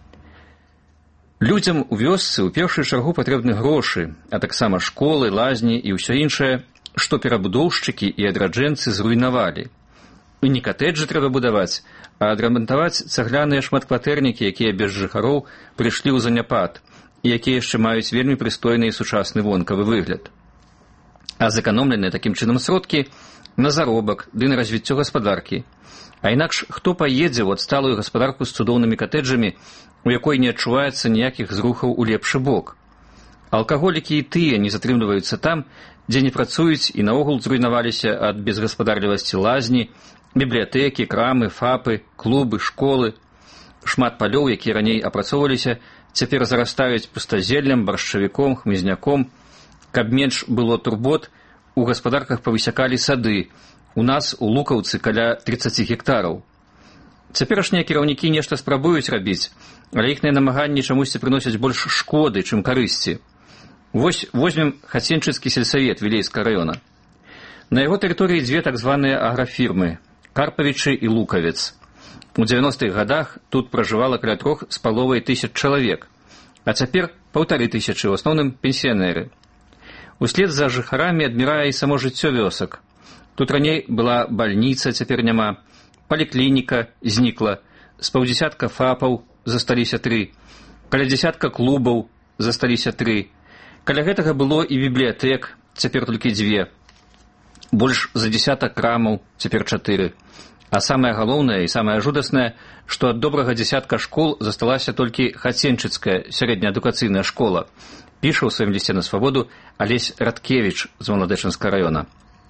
людзям у вёсцы ў першую чаргу патрэбны грошы, а таксама школы, лазні і ўсё іншае, што перабудоўшчыкі і адраджэнцы зруйнавалі. І не катэджы трэба будаваць, а адрамантаваць цагляныя шматкватэрнікі, якія без жыхароў прыйшлі ў заняпад, і якія яшчэ маюць вельмі прыстойны і сучасны вонкавы выгляд. А зэканомленыя такім чынам сродкі на заробак ды на развіццё гаспадаркі. А інакш хто паедзе ў адсталую гаспадарку з цудоўнымі катэджамі, у якой не адчуваецца ніякіх зрухаў у лепшы бок? Алкаголікі і тыя не затрымліваюцца там, дзе не працуюць і наогул зруйнаваліся ад безгаспадарлівасці лазні, бібліятэкі, крамы, фапы, клубы, школы. Шмат палёў, якія раней апрацоўваліся, цяпер зарастаюць пустазеллем, баршчавіком, хмызняком. Каб менш было турбот, у гаспадарках павысякалі сады. У нас у Лукаўцы каля трыццаць гектараў. Цяперашнія кіраўнікі нешта спрабуюць рабіць, але іхныя намаганні чамусьці прыносяць больш шкоды, чым карысці. Вось возьмем Хаценчыцкі сельсавет Вілейскага раёна. На яго тэрыторыі дзве так званыя аграфірмы – Карпавічы і Лукавец. У дзевяностых гадах тут пражывала каля трох з паловай тысяч чалавек, а цяпер паўтары тысячы, у асноўным пенсіянеры. Услед за жыхарамі адмірае і само жыццё вёсак. Тут раней была бальніца, цяпер няма, паліклініка знікла, з паўдзесятка фапаў засталіся тры, каля дзесятка клубаў засталіся тры. Каля гэтага было і бібліятэк, цяпер толькі дзве. Больш за дзесятак крамаў, цяпер чатыры. А самае галоўнае і самае жудаснае, што ад добрага дзесятка школ засталася толькі Хаценчыцкая сярэднеадукацыйная школа, піша ў сваім лісце на свабоду Алесь Радкевіч з Маладэчынскага раёна.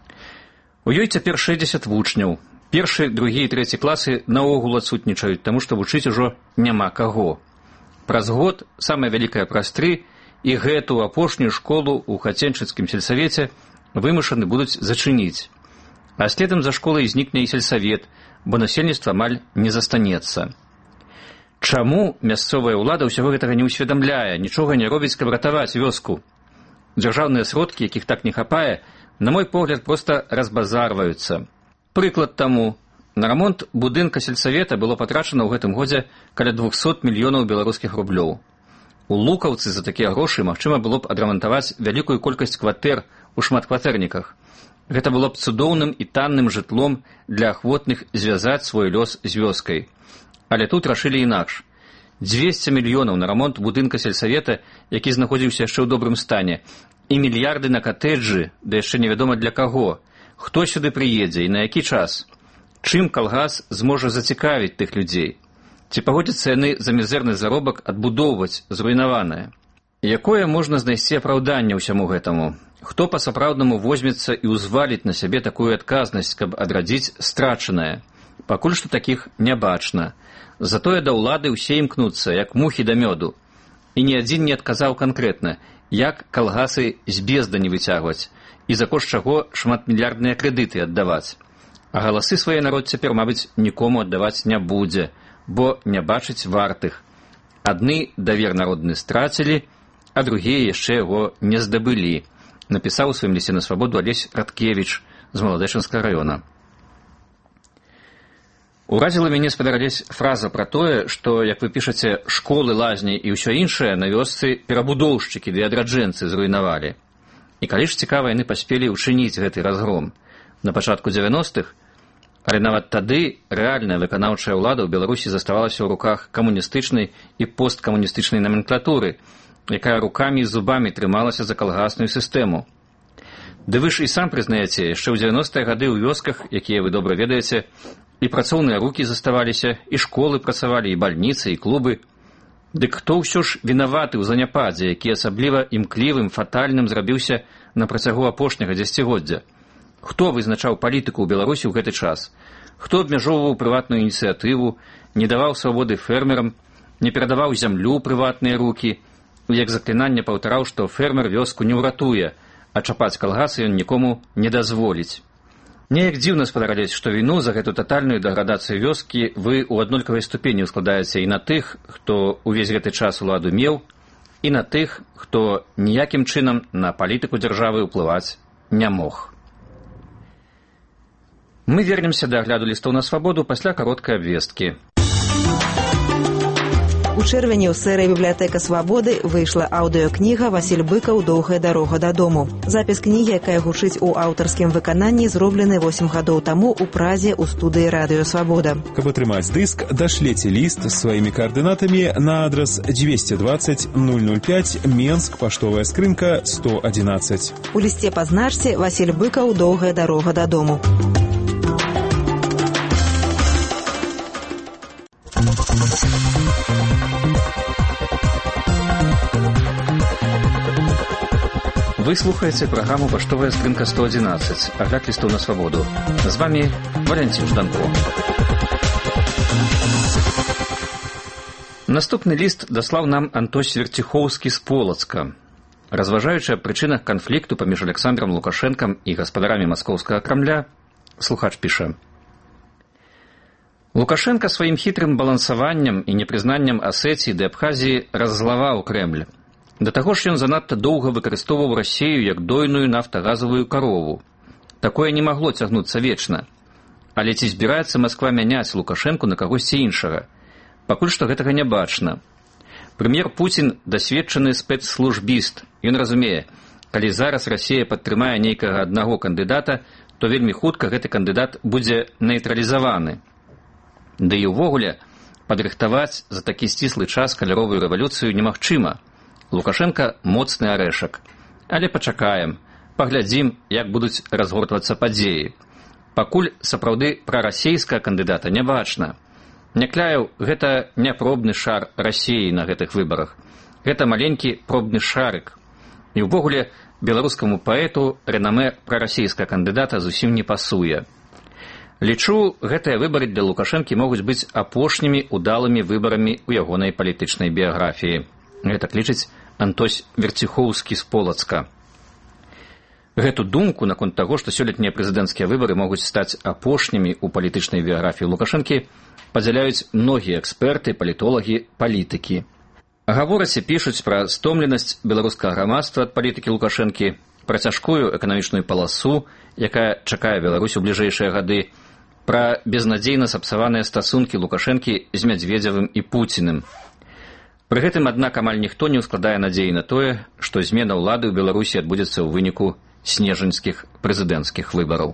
У ёй цяпер шэсцьдзесят вучняў. Першы, другі і трэці класы наогул адсутнічаюць, таму што вучыць ужо няма каго. Праз год, самая вялікая праз тры, і гэту апошнюю школу ў Хаценчыцкім сельсавеце вымушаны будуць зачыніць. А следам за школай знікне і сельсавет, бо насельніцтва амаль не застанецца. Чаму мясцовая ўлада ўсяго гэтага не ўсведамляе, нічога не робіць, каб ратаваць вёску? Дзяржаўныя сродкі, якіх так не хапае, на мой погляд, проста разбазарваюцца. Прыклад таму. На рамонт будынка сельсавета было патрачана ў гэтым годзе каля двухсот мільёнаў беларускіх рублёў. У Лукаўцы за такія грошы магчыма было б адрамантаваць вялікую колькасць кватэр у шматкватэрніках. Гэта было б цудоўным і танным жытлом для ахвотных звязаць свой лёс з вёскай. Але тут рашылі інакш. дзвесце мільёнаў на рамонт будынка сельсавета, які знаходзіўся яшчэ ў добрым стане, і мільярды на катэджы, да яшчэ невядома для каго. Хто сюды прыедзе і на які час? Чым калгас зможа зацікавіць тых людзей? Ці пагодзяцца яны за мізэрны заробак адбудоўваць зруйнаванае? Якое можна знайсці апраўданне ўсяму гэтаму? Хто па-сапраўднаму возьмецца і ўзваліць на сябе такую адказнасць, каб адрадзіць страчанае? Пакуль што такіх не бачна. Затое да ўлады ўсе імкнуцца, як мухі да мёду. І ні адзін не адказаў канкрэтна, як калгасы з бездані выцягваць, і за кошт чаго шматмільярдныя крэдыты аддаваць. А галасы свае народ цяпер, мабыць, нікому аддаваць не будзе, бо не бачыць вартых. Адны давер народны страцілі, а другія яшчэ яго не здабылі, напісаў у сваім лісце на свабоду Алесь Радкевіч з Маладэчынскага раёна. Уразіла мяне, спадар Алесь, фраза пра тое, што, як вы пішаце, школы, лазні і ўсё іншае на вёсцы перабудоўшчыкі ды адраджэнцы зруйнавалі. І калі ж цікава, яны паспелі ўчыніць гэты разгром. На пачатку дзевяностых, але нават тады рэальная выканаўчая ўлада ў Беларусі заставалася ў руках камуністычнай і посткамуністычнай номенклатуры, якая рукамі і зубамі трымалася за калгасную сістэму. Ды вы ж і сам прызнаеце, яшчэ ў дзевяностыя гады ў вёсках, якія вы добра ведаеце, і працоўныя рукі заставаліся, і школы працавалі, і бальніцы, і клубы. Дык хто ўсё ж вінаваты ў заняпадзе, які асабліва імклівым, фатальным зрабіўся на працягу апошняга дзесяцігоддзя? Хто вызначаў палітыку ў Беларусі ў гэты час? Хто абмяжоўваў прыватную ініцыятыву, не даваў свабоды фермерам, не перадаваў зямлю ў прыватныя рукі, як заклінанне паўтараў, што фермер вёску не ўратуе, а чапаць калгасы ён нікому не дазволіць. Неяк дзіўна спадараць, што віну за гэту татальную дэградацыю вёскі вы ў аднолькавай ступені складаеце і на тых, хто ўвесь гэты час уладу меў, і на тых, хто ніякім чынам на палітыку дзяржавы ўплываць не мог. Мы вернемся да агляду лістоў на свабоду пасля кароткай абвесткі. У чэрвені ў серыі «Бібліятэка свабоды» выйшла аўдыёкніга «Васіль Быкаў. Доўгая дарога дадому». Запіс кнігі, якая гучыць у аўтарскім выкананні, зроблены восем гадоў таму ў Празе ў студыі «Радыё Свабода». Каб атрымаць дыск, дашлеце ліст з сваімі каардынатамі на адрас двести двадцать ноль ноль пять, Менск, паштовая скрынка сто одиннадцать. У лісце пазначце «Васіль Быкаў. Доўгая дарога дадому». Вы слухаеце праграму «Паштовая скрынка сто одиннадцать», агляд лістоў на свабоду. З вами Валянцін Жданко. Наступны ліст даслаў нам Антось Верціхоўскі з Полацка. Разважаючы аб прычынах канфлікту паміж Александром Лукашэнкам і гаспадарамі маскоўскага Крамля, слухач піша: Лукашенко сваім хітрым балансаваннем і непрызнаннем Асетіі ды Абхазіі раззлаваў Крэмль. Да таго ж ён занадта доўга выкарыстоўваў Расею як дойную нафтагазавую карову. Такое не магло цягнуцца вечна. Але ці збіраецца Масква мяняць Лукашэнку на кагосьці іншага? Пакуль што гэтага не бачна. Прэм'ер Пуцін дасведчаны спецслужбіст. Ён разумее, калі зараз Расея падтрымае нейкага аднаго кандыдата, то вельмі хутка гэты кандыдат будзе нейтралізаваны. Ды і ўвогуле, Падрыхтаваць за такі сціслы час каляровую рэвалюцыю немагчыма. Лукашенка моцны арэшак. Але пачакаем, паглядзім, як будуць разгортвацца падзеі. Пакуль сапраўды прарасейскага кандыдата не бачна. Някляеў – гэта не пробны шар Расіі на гэтых выбарах. Гэта маленькі пробны шарык. І ўвогуле беларускаму паэту рэнамэ прарасійскага кандыдата зусім не пасуе. Лічу, гэтыя выбары для Лукашэнкі могуць быць апошнімі удалымі выбарамі ў ягонай палітычнай біяграфіі. Гэта лічыць Антось Верціхоўскі з Полацка. Гэту думку наконт таго, што сёлетнія прэзідэнцкія выбары могуць стаць апошнімі ў палітычнай біяграфіі Лукашэнкі, падзяляюць многія эксперты, палітолагі, палітыкі. Гавораць і пішуць пра стомленасць беларускага грамадства ад палітыкі Лукашэнкі, пра цяжкую эканамічную паласу, якая чакае Беларусь у бліжэйшыя гады, пра безнадзейна сапсаваныя стасункі Лукашэнкі з Мядзведзевым і Пуціным. Пры гэтым, аднак, амаль ніхто не ўскладае надзеі на тое, што змена ўлады ў Беларусі адбудзецца ў выніку снежаньскіх прэзідэнцкіх выбараў.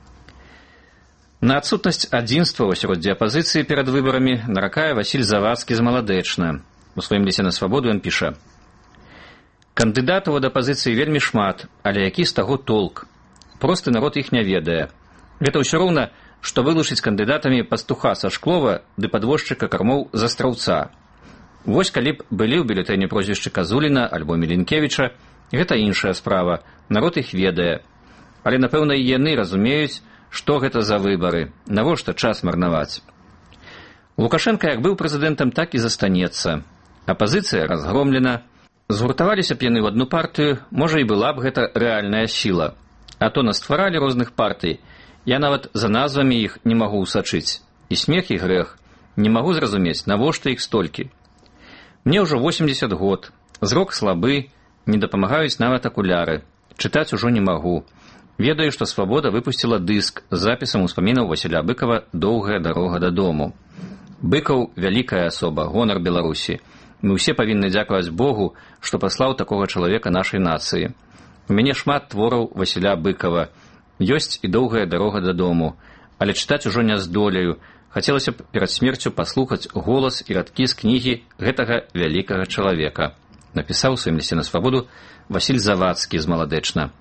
На адсутнасць адзінства ў асяроддзі апазіцыі перад выбарамі наракае Васіль Завадскі з Маладэчна. У сваім лісе на свабоду ён піша: «Кандыдатаў ад апазіцыі вельмі шмат, але які з таго толк? Просты народ іх не ведае. Гэта ўсё роўна, што вылучыць кандыдатамі пастуха са Шклова ды падвозчыка кармоў з Астраўца. Вось калі б былі ў бюлетэні прозвішчы Казуліна альбо Міленкевіча, гэта іншая справа, народ іх ведае. Але, напэўна, і яны разумеюць, што гэта за выбары, навошта час марнаваць. Лукашенка як быў прэзідэнтам, так і застанецца. Апазіцыя разгромлена. Згуртаваліся б яны ў адну партыю, можа і была б гэта рэальная сіла. А то настваралі розных партый. Я нават за назвамі іх не магу ўсачыць. І смех, і грэх. Не магу зразумець, навошта іх столькі. Мне ўжо восемьдесят год. Зрок слабы, не дапамагаюць нават акуляры. Чытаць ужо не магу. Ведаю, што Свабода выпусціла дыск з запісам успамінаў Васіля Быкава «Доўгая дарога дадому». Быкаў – вялікая асоба, гонар Беларусі. Мы ўсе павінны дзякаваць Богу, што паслаў такога чалавека нашай нацыі. У мяне шмат твораў Васіля Быкава. Ёсць і «Доўгая дарога дадому». Але чытаць ужо не здолею. Хацелася б перад смерцю паслухаць голас і радкі з кнігі гэтага вялікага чалавека. Напісаў у сваім лісце на свабоду Васіль Завадскі з Маладэчна.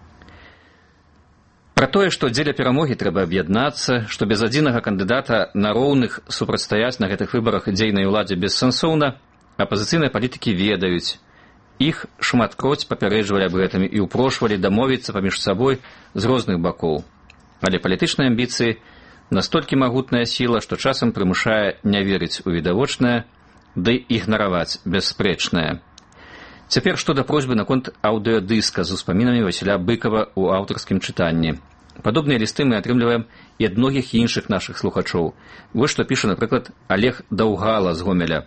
Пра тое, што дзеля перамогі трэба аб'яднацца, што без адзінага кандыдата на роўных супрацьстаяць на гэтых выбарах дзейнай уладзе бессэнсоўна, апазіцыйныя палітыкі ведаюць. Іх шматкроць папярэджвалі аб гэтым і ўпрошвалі дамовіцца паміж сабой з розных бакоў. Але палітычныя амбіцыі настолькі магутная сіла, што часам прымушае не верыць у відавочнае, ды ігнараваць бясспрэчнае. Цяпер што да просьбы наконт аўдыёдыска з успамінамі Васіля Быкава ў аўтарскім чытанні. Падобныя лісты мы атрымліваем і ад многіх іншых нашых слухачоў. Вось што піша, напрыклад, Олег Даўгала з Гомеля.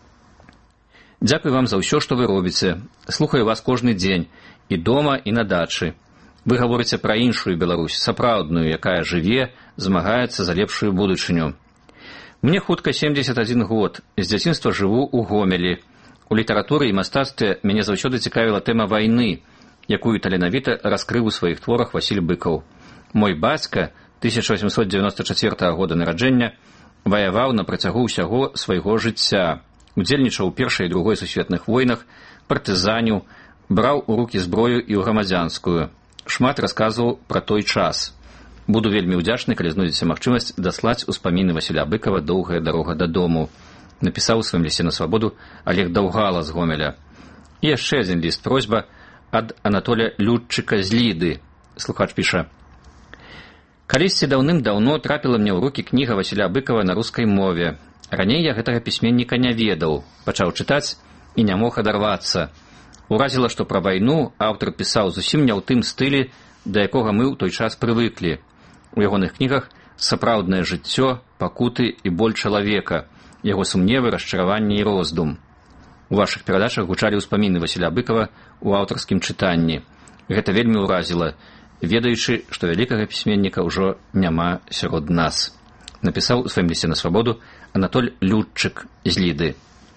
«Дзякуй вам за ўсё, што вы робіце. Слухаю вас кожны дзень, і дома, і на дачы. Вы гаворыце пра іншую Беларусь, сапраўдную, якая жыве, змагаецца за лепшую будучыню. Мне хутка семьдесят один год, з дзяцінства жыву ў Гомелі. У літаратуры і мастацтве мяне заўсёды цікавіла тэма вайны, якую таленавіта раскрыў у сваіх творах Васіль Быкаў. Мой бацька, тысяча восемьсот девяносто четвёртого года нараджэння, ваяваў на працягу ўсяго свайго жыцця, удзельнічаў у першай і другой сусветных войнах, партызаніў, браў у рукі зброю і ў грамадзянскую. Шмат расказваў пра той час. Буду вельмі ўдзячны, калі знойдзеце магчымасць даслаць успаміны Васіля Быкава «Доўгая дарога дадому». Напісаў у сваім лісце на свабоду Олег Даўгала з Гомеля. І яшчэ адзін ліст просьба ад Анатоля Людчыка з Ліды. Слухач піша: «Калісьці даўным-даўно трапіла мне ў рукі кніга Васіля Быкава на рускай мове. Раней я гэтага пісьменніка не ведаў, пачаў чытаць і не мог адарвацца. Уразіла, што пра вайну аўтар пісаў зусім не ў тым стылі, да якога мы ў той час прывыклі. У ягоных кнігах сапраўднае жыццё, пакуты і боль чалавека, яго сумневы, расчараванне і роздум. У вашых перадачах гучалі ўспаміны Васіля Быкава ў аўтарскім чытанні. Гэта вельмі ўразіла, ведаючы, што вялікага пісьменніка ўжо няма сярод нас». Напісаў у сваім лісце на свабоду Анатоль Людчык з Ліды.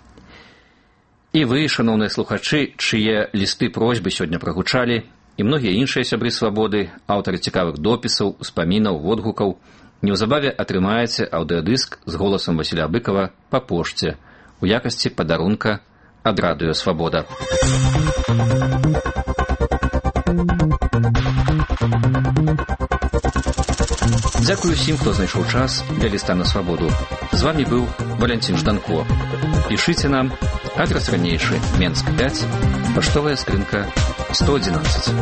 І вы, шаноўныя слухачы, чые лісты просьбы сёння прагучалі, і многія іншыя сябры свабоды, аўтары цікавых допісаў, успамінаў, водгукаў, Неўзабаве атрымаеце аўдыёдыск з голасам Васіля Быкава па пошце у якасці падарунка ад радыё «Свабода». Дзякую усім, хто знайшоў час для ліста на свабоду. З вамі быў Валянцін Жданко. Пішыце нам, адрас ранейшы, Менск пяць, паштовая скрынка сто одиннадцать.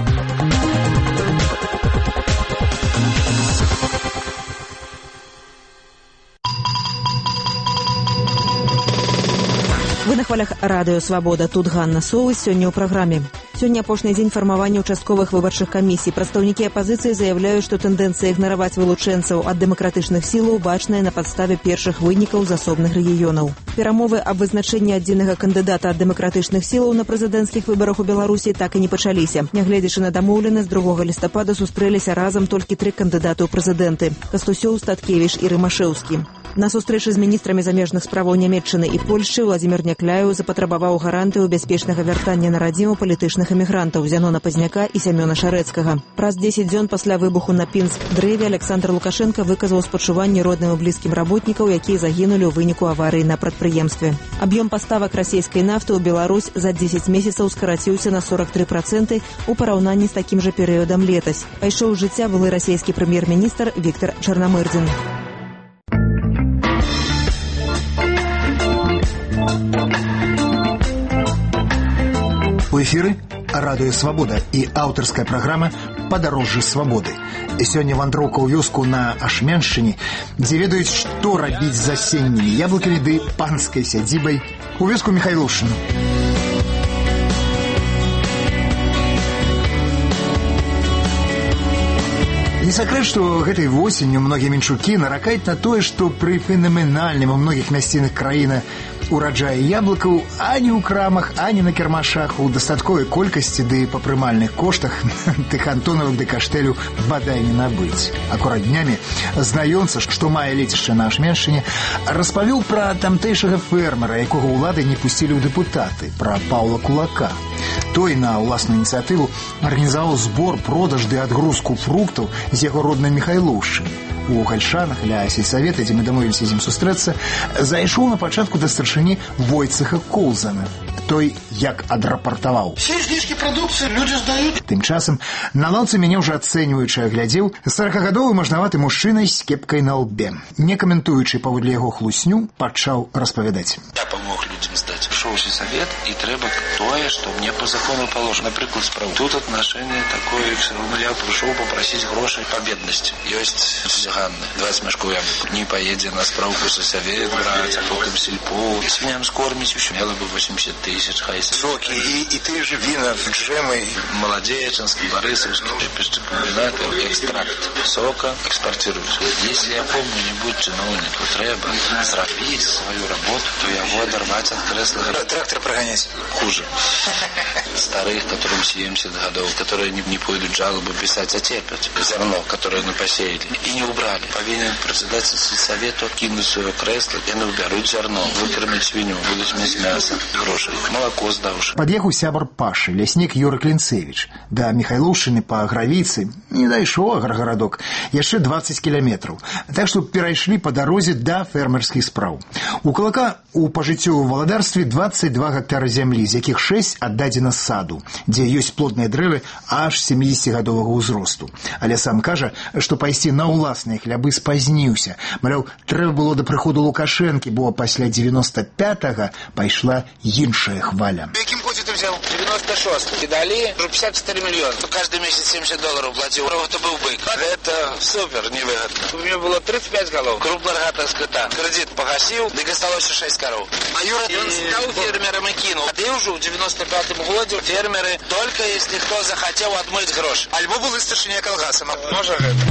Вы на хвалях радыё «Свабода». Тут Ганна Соус. Сёння ў праграме. Сёння апошні дзень фармавання участковых выбарчых камісій. Прадстаўнікі апазіцыі заяўляюць, што тэндэнцыя ігнараваць вылучэнцаў ад дэмакратычных сілаў бачная на падставе першых вынікаў з асобных рэгіёнаў. Перамовы аб вызначэнні адзінага кандыдата ад дэмакратычных сілаў на прэзідэнцкіх выбарах у Беларусі так і не пачаліся. Нягледзячы на дамоўленасць, другога лістапада сустрэліся разам толькі тры кандыдаты ў прэзідэнты – Кастусёў, Статкевіч і Рымашэўскі. На сустрэчы з міністрамі замежных справаў Нямецчыны і Польшчы Владзімір Някляеў запатрабаваў гарантыю бяспечнага вяртання на радзіму палітычных эмігрантаў Зянона Пазняка і Сямёна Шарэцкага. Праз дзесяць дзён пасля выбуху на Пінск-дрэве Александр Лукашенко выказаў спачуванне родным і блізкім работнікаў, якія загінулі ў выніку аварыі на прадпрыемстве. Аб'ём паставак расійскай нафты ў Беларусь за дзесяць месяцаў скараціўся на сорок тры працэнты ў параўнанні з такім жа перыядам летась. Пайшоў з жыцця былы расійскі прэм'ер-міністр Віктор Чарнамырдзін. У эфіры радыё «Свабода» і аўтарская праграма «Падарожжы свабоды». Сёння вандроўка ў вёску на Ашмяншчыне, дзе ведаюць, што рабіць з асеннімі яблыкамі ды панскай сядзібай, у вёску Міхайлушчыну. Не сакрэт, што гэтай восенню многія менчукі наракаюць на тое, што пры фенаменальным у многіх мясцінах краіны ураджаі яблыкаў ані ў крамах, ані на кірмашах у дастатковай колькасці ды па прымальных коштах тых антонавых ды каштэлю бадай не набыць. Акурат днямі знаёмца, што мае лецішча на Ашмяншчыне, распавёў пра тамтэйшага фермера, якога ўлады не пусцілі ў дэпутаты, пра Паўла Кулака. Той на ўласную ініцыятыву арганізаваў збор, продаж ды адгрузку фруктаў з яго роднай Міхайлушчыны. У Гальшанах ля сельсавета, дзе мы дамовіліся з ім сустрэцца, зайшоў на пачатку да старшыні Войцеха Колзана. Той як адрапартаваў: «Все знижкі прадукцыі людзі здаюць». Тым часам на лаўцы мяне ўжо ацэньваючы аглядзеў сорокагадовы мажнаваты мужчына з кепкай на лбе. Не каментуючы паводле яго хлусню, пачаў распавядаць. Я памог людзям здаць. Пришел сельсовет, и трэба тое, что мне по закону положено. Например, справа. Тут отношение такое, я пришел попросить грошей по бедности. Есть Ганна, двадцать мешков яблок. Не поедет на справку сельсовет брать, а потом сельпо. Свиням скормить еще. Я бы восемьдесят тысяч хайс. Соки, и, и ты же вина, джемы. Молодеченский, Борисовский, пищекомбинат, экстракт сока экспортируют. Если я помню-нибудь чиновнику треба зробить свою работу, то я его оторвать от кресла. Трактор прогонять. Хуже. Старых, которым семьдесят годов, которые не, не пойдут жалобы писать, а терпят. Зерно, которое мы посеяли. И не убрали. Повинен председатель сельсовета кинуть свое кресло, и не уберут зерно, выкормить свинью, будут есть мясо, гроши. Молоко сдавши. Пад'ехаў сябар Пашы, ляснік Юры Клінцевіч. Да Міхайлушчыны па Гравіцы не дайшоў аграгарадок, яшчэ двадцать кіляметраў. Так што перайшлі па дарозе да фермерскіх спраў. У Кулака у пажыццёвым валадарстве двадцать два гектара зямлі, з якіх шэсць аддадзена саду, дзе ёсць плодныя дрэвы аж семидесятигадовага ўзросту. Але сам кажа, што пайсці на ўласныя хлябы спазніўся. Маўляў, трэба было да прыходу Лукашэнкі, бо пасля девяносто пятага пайшла іншая хваля. В якім годзе ты взял? девяносто шостый. И дали пятьдесят четыре миллиона. Каждый месяц семьдесят долларов платил. Это был бык. Это супер невыгодно. У меня было тридцать пять голов. Крупнорогатая скота. Кредит погасил, и осталось шесть коров. А Юра, и он стал фермером и кинул. А ты уже в девяносто пятом году фермеры только если кто захотел отмыть грош. Альбо был из старшине колгаса. Может это?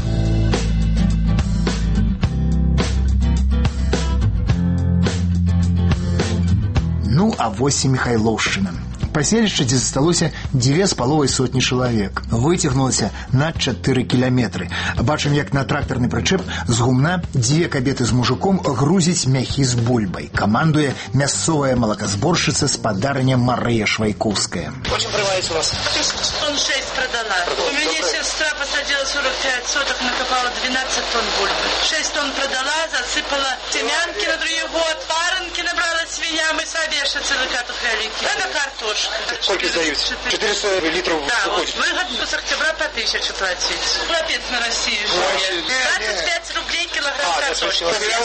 Ну, а вось і Міхайлушчына. Паселішча, дзе засталося дзве з паловай сотні чалавек. Выцягнулася на чатыры кіляметры. Бачым, як на трактарны прычэп з гумна дзве кабеты з мужиком грузяць мяхі з бульбай. Камандуе мясцовая малаказборшчыца спадарня Марыя Швайковская. Очень прибавить у вас? Тонн шесть продала. У меня сестра посадила сорок пять соток, накопала двенадцать тонн бульбы. шесть тонн продала, засыпала семянки на другой год, паренки набрала свинья, мы собеша целый каток великий. Это картошка. Сколько сдаются? четыреста литров да, выходит? Вот, выгодно с октября по тысяче платить. Хлопец на России живет. двадцать пять рублей килограмм а, картошки.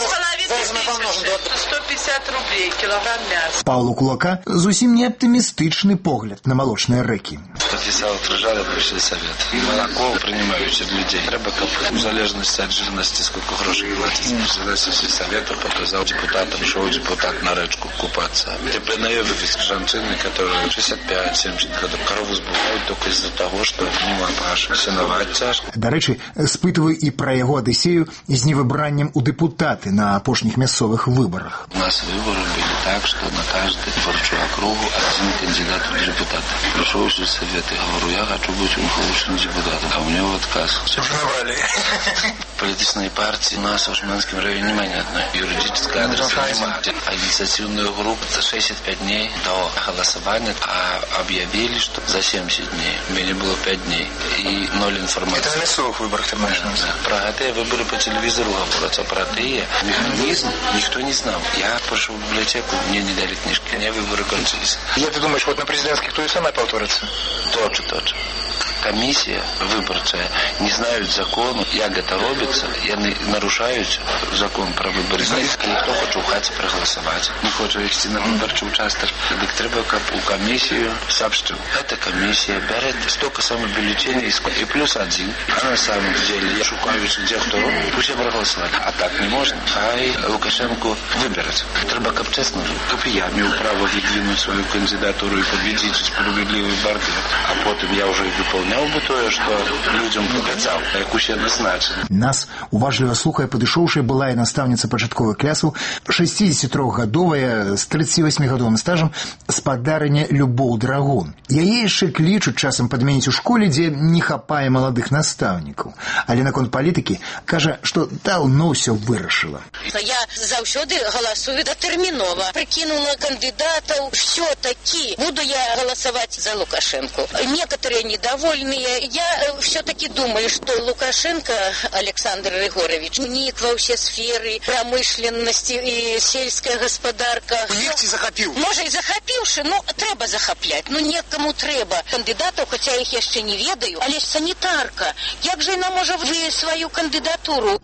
сто пятьдесят рублей килограмм мяса. Павлу Кулака зусім не аптымістычны погляд на молочныя рэкі. Подписал отражали пришли совет. Молоко принимающий людей. Треба капать. В залежности от жирности, сколько грошей платить. Председатель совета показал депутатам, шел депутат на речку купаться. Теперь на ее вывеске женщины, которые шестьдесят пять семьдесят годов корову сбывают только из-за того, что нема паш. Сеновать тяжко. До речі, спытываю і пра яго адысею з невыбраннем у депутаты на апошніх мясцовых выборах. У нас выборы были так, что на каждую выборчую округу один кандидат в депутаты. Пришел же совет и говорю, я хочу быть лучшим депутатом. А у него отказ. Все набрали. Политические партии у нас в Шманском районе нема ни одной. Юридическая адреса нема. А инициативную группу за шестьдесят пять дней до голосования, а объявили, что за семьдесят дней. У меня было пять дней. И ноль информации. Это на мясовых выборах ты можешь да, про это выборы по телевизору говорят, а про это механизм никто не знал. Я пошел в библиотеку, мне не дали книжки, мне выборы кончились. Я ты думаешь, вот на президентских то и самое повторится? Тот же, тот же. Комиссия выборчая не знают закону, як это робится, яны нарушают закон про выборы. Если кто хочет в хаті проголосовать, не хочет идти на выборчий участок, так треба у комиссию сообщить. Эта комиссия берет столько самых бюллетеней и плюс один. А на самом деле я шукаю, где кто, пусть проголосовать. А так не можно. Хай Лукашенко выберет. Треба как честно, как я имел право выдвинуть свою кандидатуру и победить справедливый бордер. А потом я уже выполнял бы тое, што людзям паказаў, як усе назначаны. Нас уважліва слухае падышоўшая былая настаўніца пачатковых класаў, шэсцідзесятітрохгадовая з трыццацівасьмігадовым стажам спадарыня Любоў Драгун. Яе яшчэ клічуць часам падмяніць у школе, дзе не хапае маладых настаўнікаў. Але наконт палітыкі кажа, што даўно ўсё вырашыла. Я заўсёды галасую датэрмінова. Прыкінула кандыдатаў, все-таки буду я галасаваць за Лукашенко. Некоторые недовольны. Я все-таки думаю, что Лукашенко Александр Григорович уник во все сферы промышленности и сельская господарка. Нефти захопил. Может, и захопивши, но треба захоплять. Ну, некому треба. Кандидатов, хотя их еще не ведаю, але санитарка. Як же она может вы свою кандидатуру?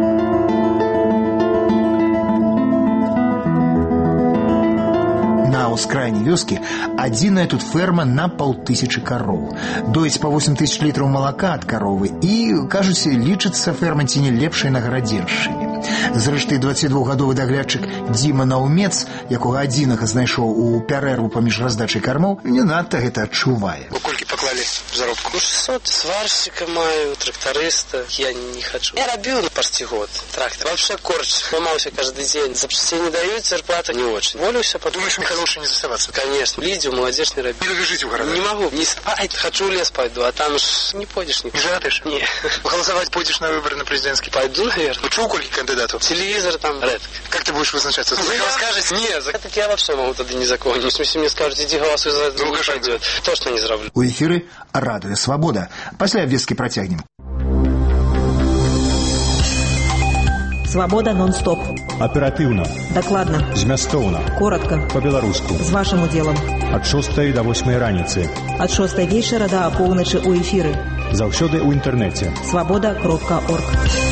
На ускрайней вёскі адзіная тут ферма на паўтысячы кароў. Доіць па восемь тысяч літраў малака ад каровы і, кажуць, лічыцца ферма ці не лепшай на гарадзеншчыне. Зрэшты, дваццацідвухгадовы даглядчык Дзіма Наўмец, якога адзінага знайшоў у пярэрву паміж раздачай кармоў, не надта гэта адчувае. Вы колькі паклалі заробку? Ну, шестьсот сварщика маю, тракториста. Я не хочу. Я робил почти год трактор. Вообще корч. Ломался каждый день. Запчастей не дают, зарплата не очень. Волюся, потом... Думаешь, Михаил, лучше не заставаться? Конечно. Лидию, молодежь не робил. Не люблю жить в городах? Не могу. Не спать. Хочу в лес пойду, а там ж не пойдешь никуда. Не женатыш? Не. Голосовать будешь на выборы на президентский? Пойду, наверное. Ну, что у кольки кандидатов? Телевизор там, редко. Как ты будешь вызначаться? Ну, я... скажете? Нет, за... так я вообще могу тогда не законить. Если мне скажут, иди голосуй за это, ну, не пойдет. Точно не сделаю. У эфиры «Радуя Свобода». Пасля абвесткі працягнем. Свобода нон-стоп. Оперативно. Докладно. Змястоўна. Коротко. По-беларуску. З вашим удзелам. Ад шостай до восьмай раніцы. Ад шостай вечара до апоўначы у эфіры. Заўсёды ў інтэрнэце. свобода кропка орг.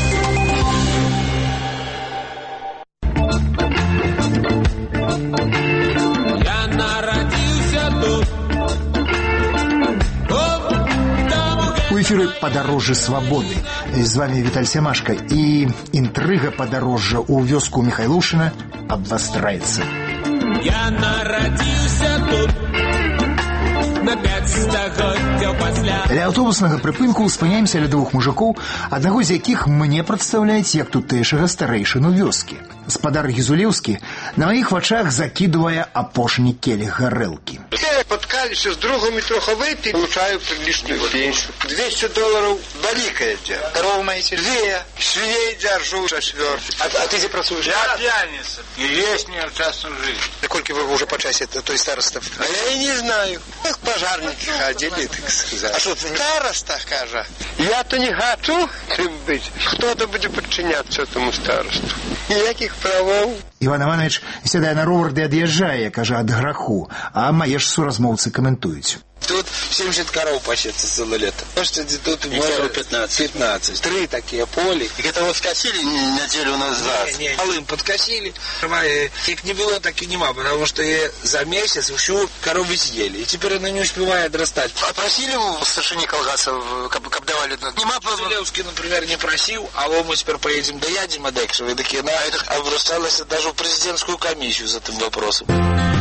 У эфире «Подорожье свободы». С вами Виталий Семашко. И интрига подорожья у вёску Михайлушина обвостряется. Я народился тут на пять стагоддзяў пасля. Ля аўтобуснага прыпынку спыняемся ля двух мужикоў, аднаго з якіх мне прадстаўляюць як тутэйшага старэйшыну вёскі. Спадар Гізулеўскі на маіх вачах закідвае апошні келіх гарэлкі. Все подкались с другом и трохи выпить, получаю приличную пенсию. двести долларов баликает дело. Корову маете? Две. Свиней держу четвертый. А, а ты где працуешь? Я пьяница. И есть не в частную жизнь. Сколько вы уже по часе, то есть староста? А я и не знаю. Как пожарники ходили, так сказать. А что, староста, кажа? Я-то не хочу быть. Кто-то будет подчиняться этому старосту. Никаких правов. Іван Іванович сідає на ровер, де ад'їжджає, каже, ад граху, а мае ж суразмоўцы каментуюць. Тут семьдесят коров пасется целое лето. Может, тут может пятнадцать. пятнадцать. Три такие поли. И это вот скосили неделю назад. Не, не. Полым подкосили. Их не было, так и нема, потому что я за месяц всю корову съели. И теперь она не успевает растать. А просили у старшине колгасов, как, как давали? Нема... Зелевский, например, не просил, а вот мы теперь поедем до Ядима Декшева. И такие, на, это обращалась даже в президентскую комиссию за этим вопросом.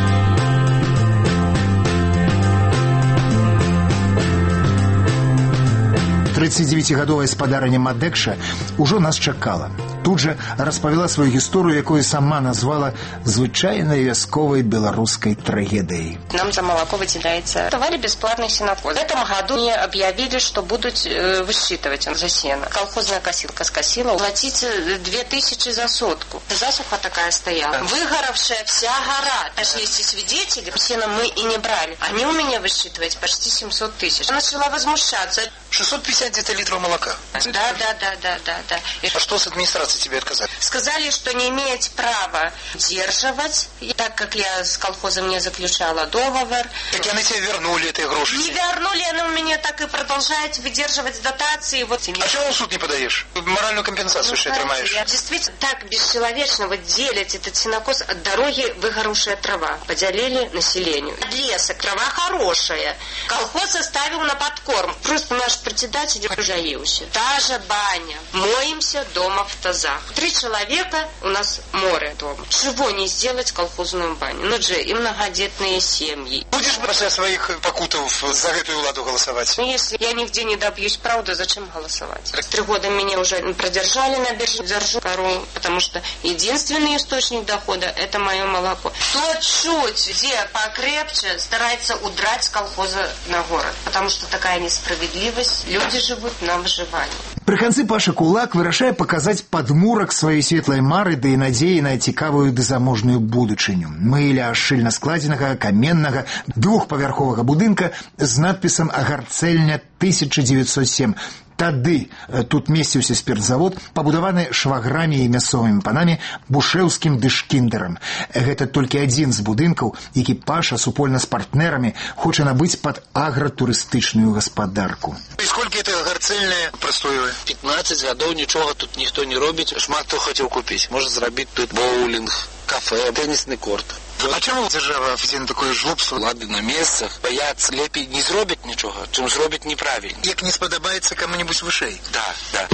тридцатидзевяцігадовая спадарыня Мадекша ўжо нас чакала. Тут жа распавяла сваю гісторыю, якую сама назвала звычайнай вясковай беларускай трагедыяй. Нам за молоко выделяется давали бесплатный сенокос. В этом году мне объявили, что будут э, высчитывать за сено. Колхозная косилка скосила. Платить две тысячи за сотку. Засуха такая стояла. Выгоровшая вся гора. Даже если свидетели, сено мы и не брали. Они у меня высчитывать почти семьсот тысяч. Я начала возмущаться. шестьсот пятьдесят где-то литров молока. Да, да, да, да, да, да. И а что с администрацией тебе отказали? Сказали, что не имеете права удерживать, так как я с колхозом не заключала договор. Так они тебе вернули эти гроши? Не вернули, они у меня так и продолжают выдерживать дотации. Вот. А чего в суд не подаешь? Моральную компенсацию ну, что отрымаешь? Я действительно так бесчеловечно вот делить этот сенокос от дороги выгоревшая трава. Поделили населению. От леса трава хорошая. Колхоз оставил на подкорм. Просто наш председатель жалеющий. Та же баня. Моемся дома в тазах. Три человека у нас море дома. Чего не сделать колхозную баню? Ну же, и многодетные семьи. Будешь после своих покутов за эту владу голосовать? Ну, если я нигде не добьюсь правды, зачем голосовать? Три года меня уже продержали на бирже, держу корову, потому что единственный источник дохода – это мое молоко. Кто чуть где покрепче старается удрать с колхоза на город, потому что такая несправедливость. Люди живут на выживании. Пры канцы Паша Кулак вырашае паказаць падмурак сваёй светлай мары ды і надзеі на цікавую ды заможную будучыню. Мы ля шчыльна складзенага, каменнага, двухпавярховага будынка з надпісам «Агарцэльня тысяча девятьсот семь». Тады тут месціўся спиртзавод, пабудаваны шваграмі і мясцовымі панамі Бушэўскім ды Шкіндерам. Гэта толькі адзін з будынкаў, які Паша супольна з партнерамі хоча набыць пад агратурыстычную гаспадарку. І сколькі это гарцэльнае прастоюе? пятнадцать гадоў нічога тут ніхто не робіць. Шмат хто хацеў купіць. Можа зрабіць тут боулінг, кафе, тенісны корт. А чому держава офіційно такое жлобство? Лады на месцах. Бояться лепей не зробить нічого, чим зробить неправильно. Як не сподобається кому-нибудь вышэй. Да, да.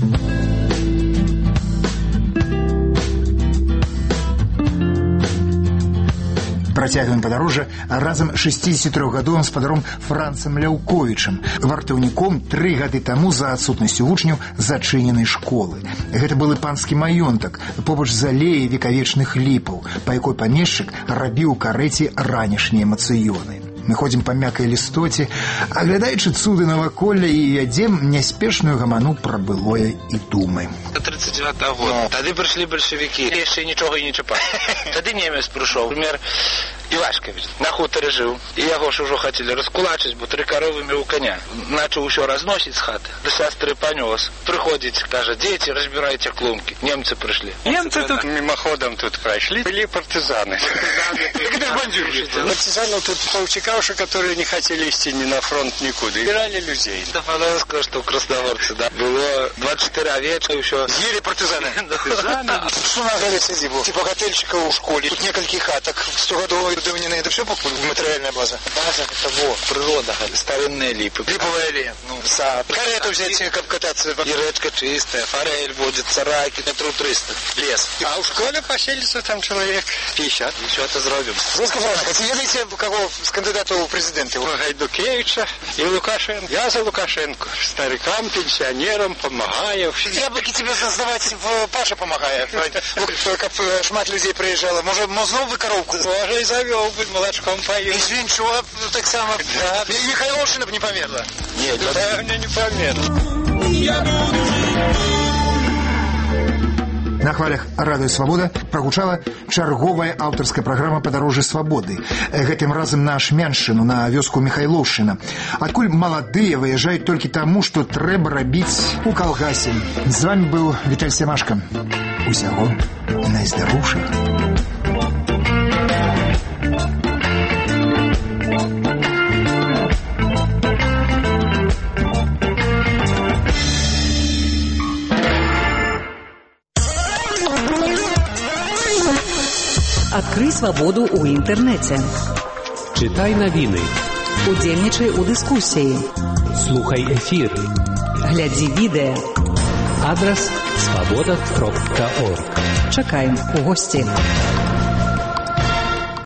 Працягваем падарожжа разам шестидесятитрохгадовым спадаром Францам Ляўковічам, вартаўніком тры гады таму за адсутнасцю вучняў зачыненай школы. Гэта былы панскі маёнтак, побач з алеяй векавечных ліпаў, па якой памешчык рабіў у карэце ранішнія мацыёны. Мы ходзім па мяккай лістоце, аглядаючы цуды наваколля і вядзем няспешную гаману пра былое і думаем. тридцать девятого года. Тады прыйшлі бальшавікі. Яшчэ нічога і не чапалі. Тады немец прыйшоў. Например, Івашкавіч на хутары жыў. І яго ж ужо хацелі раскулачыць, бо тры каровы меў коня. Начаў усё разносіць з хаты. Да сястры панёс. Прыходзіць, кажа, дзеці, разбірайце клумкі. Немцы прыйшлі. Немцы тут мимоходом тут прайшлі. Былі партызаны. Партизанов тут полчекавши, которые не хотели идти ни на фронт, никуда. Убирали людей. Да, понятно, что в Красногорце, да. Было двадцать четыре овечка еще. Ели партизаны. Партизаны. Что на горе сидибу? Типа готельщика у школе. Тут несколько хаток. Стогодовые давнины. Это все материальная база? База, это вот, природа. Старинные липы. Липовая аллея. Ну, сад. Карету взять, как кататься. И речка чистая. Форель водится, райки. Метру триста. Лес. А в школе поселится там человек пятьдесят. Еще это зробим. Зоска Франк, а ты ведаете, кого с кандидата у президента? Гайдукевича и Лукашенко. Я за Лукашенко. Старикам, пенсионерам помогаю. Я бы тебе создавать в Паша помогает. Только шмат людей приезжало. Может, знову вы коровку? Може и зовем. корову под молочком пою. И свинчула так само. Да. И Михайловшина бы не померла. Нет, да, мне не померла. Я буду На хвалях «Радыё Свабода» прагучала чарговая аўтарская праграма «Падарожжа свабоды». Гэтым разам на Ашмяншчыну, на вёску Михайлоўшчына. Адкуль маладыя выязджаюць толькі таму, што трэба рабіць у калгасе. З вами быў Віталь Семашка. Усяго найздароўшага. Адкрый свабоду ў інтэрнэце. Чытай навіны. Удзельнічай у дыскусіі. Слухай эфіры. Глядзі відэа. Адрас свабода кропка орг. Чакаем у госці.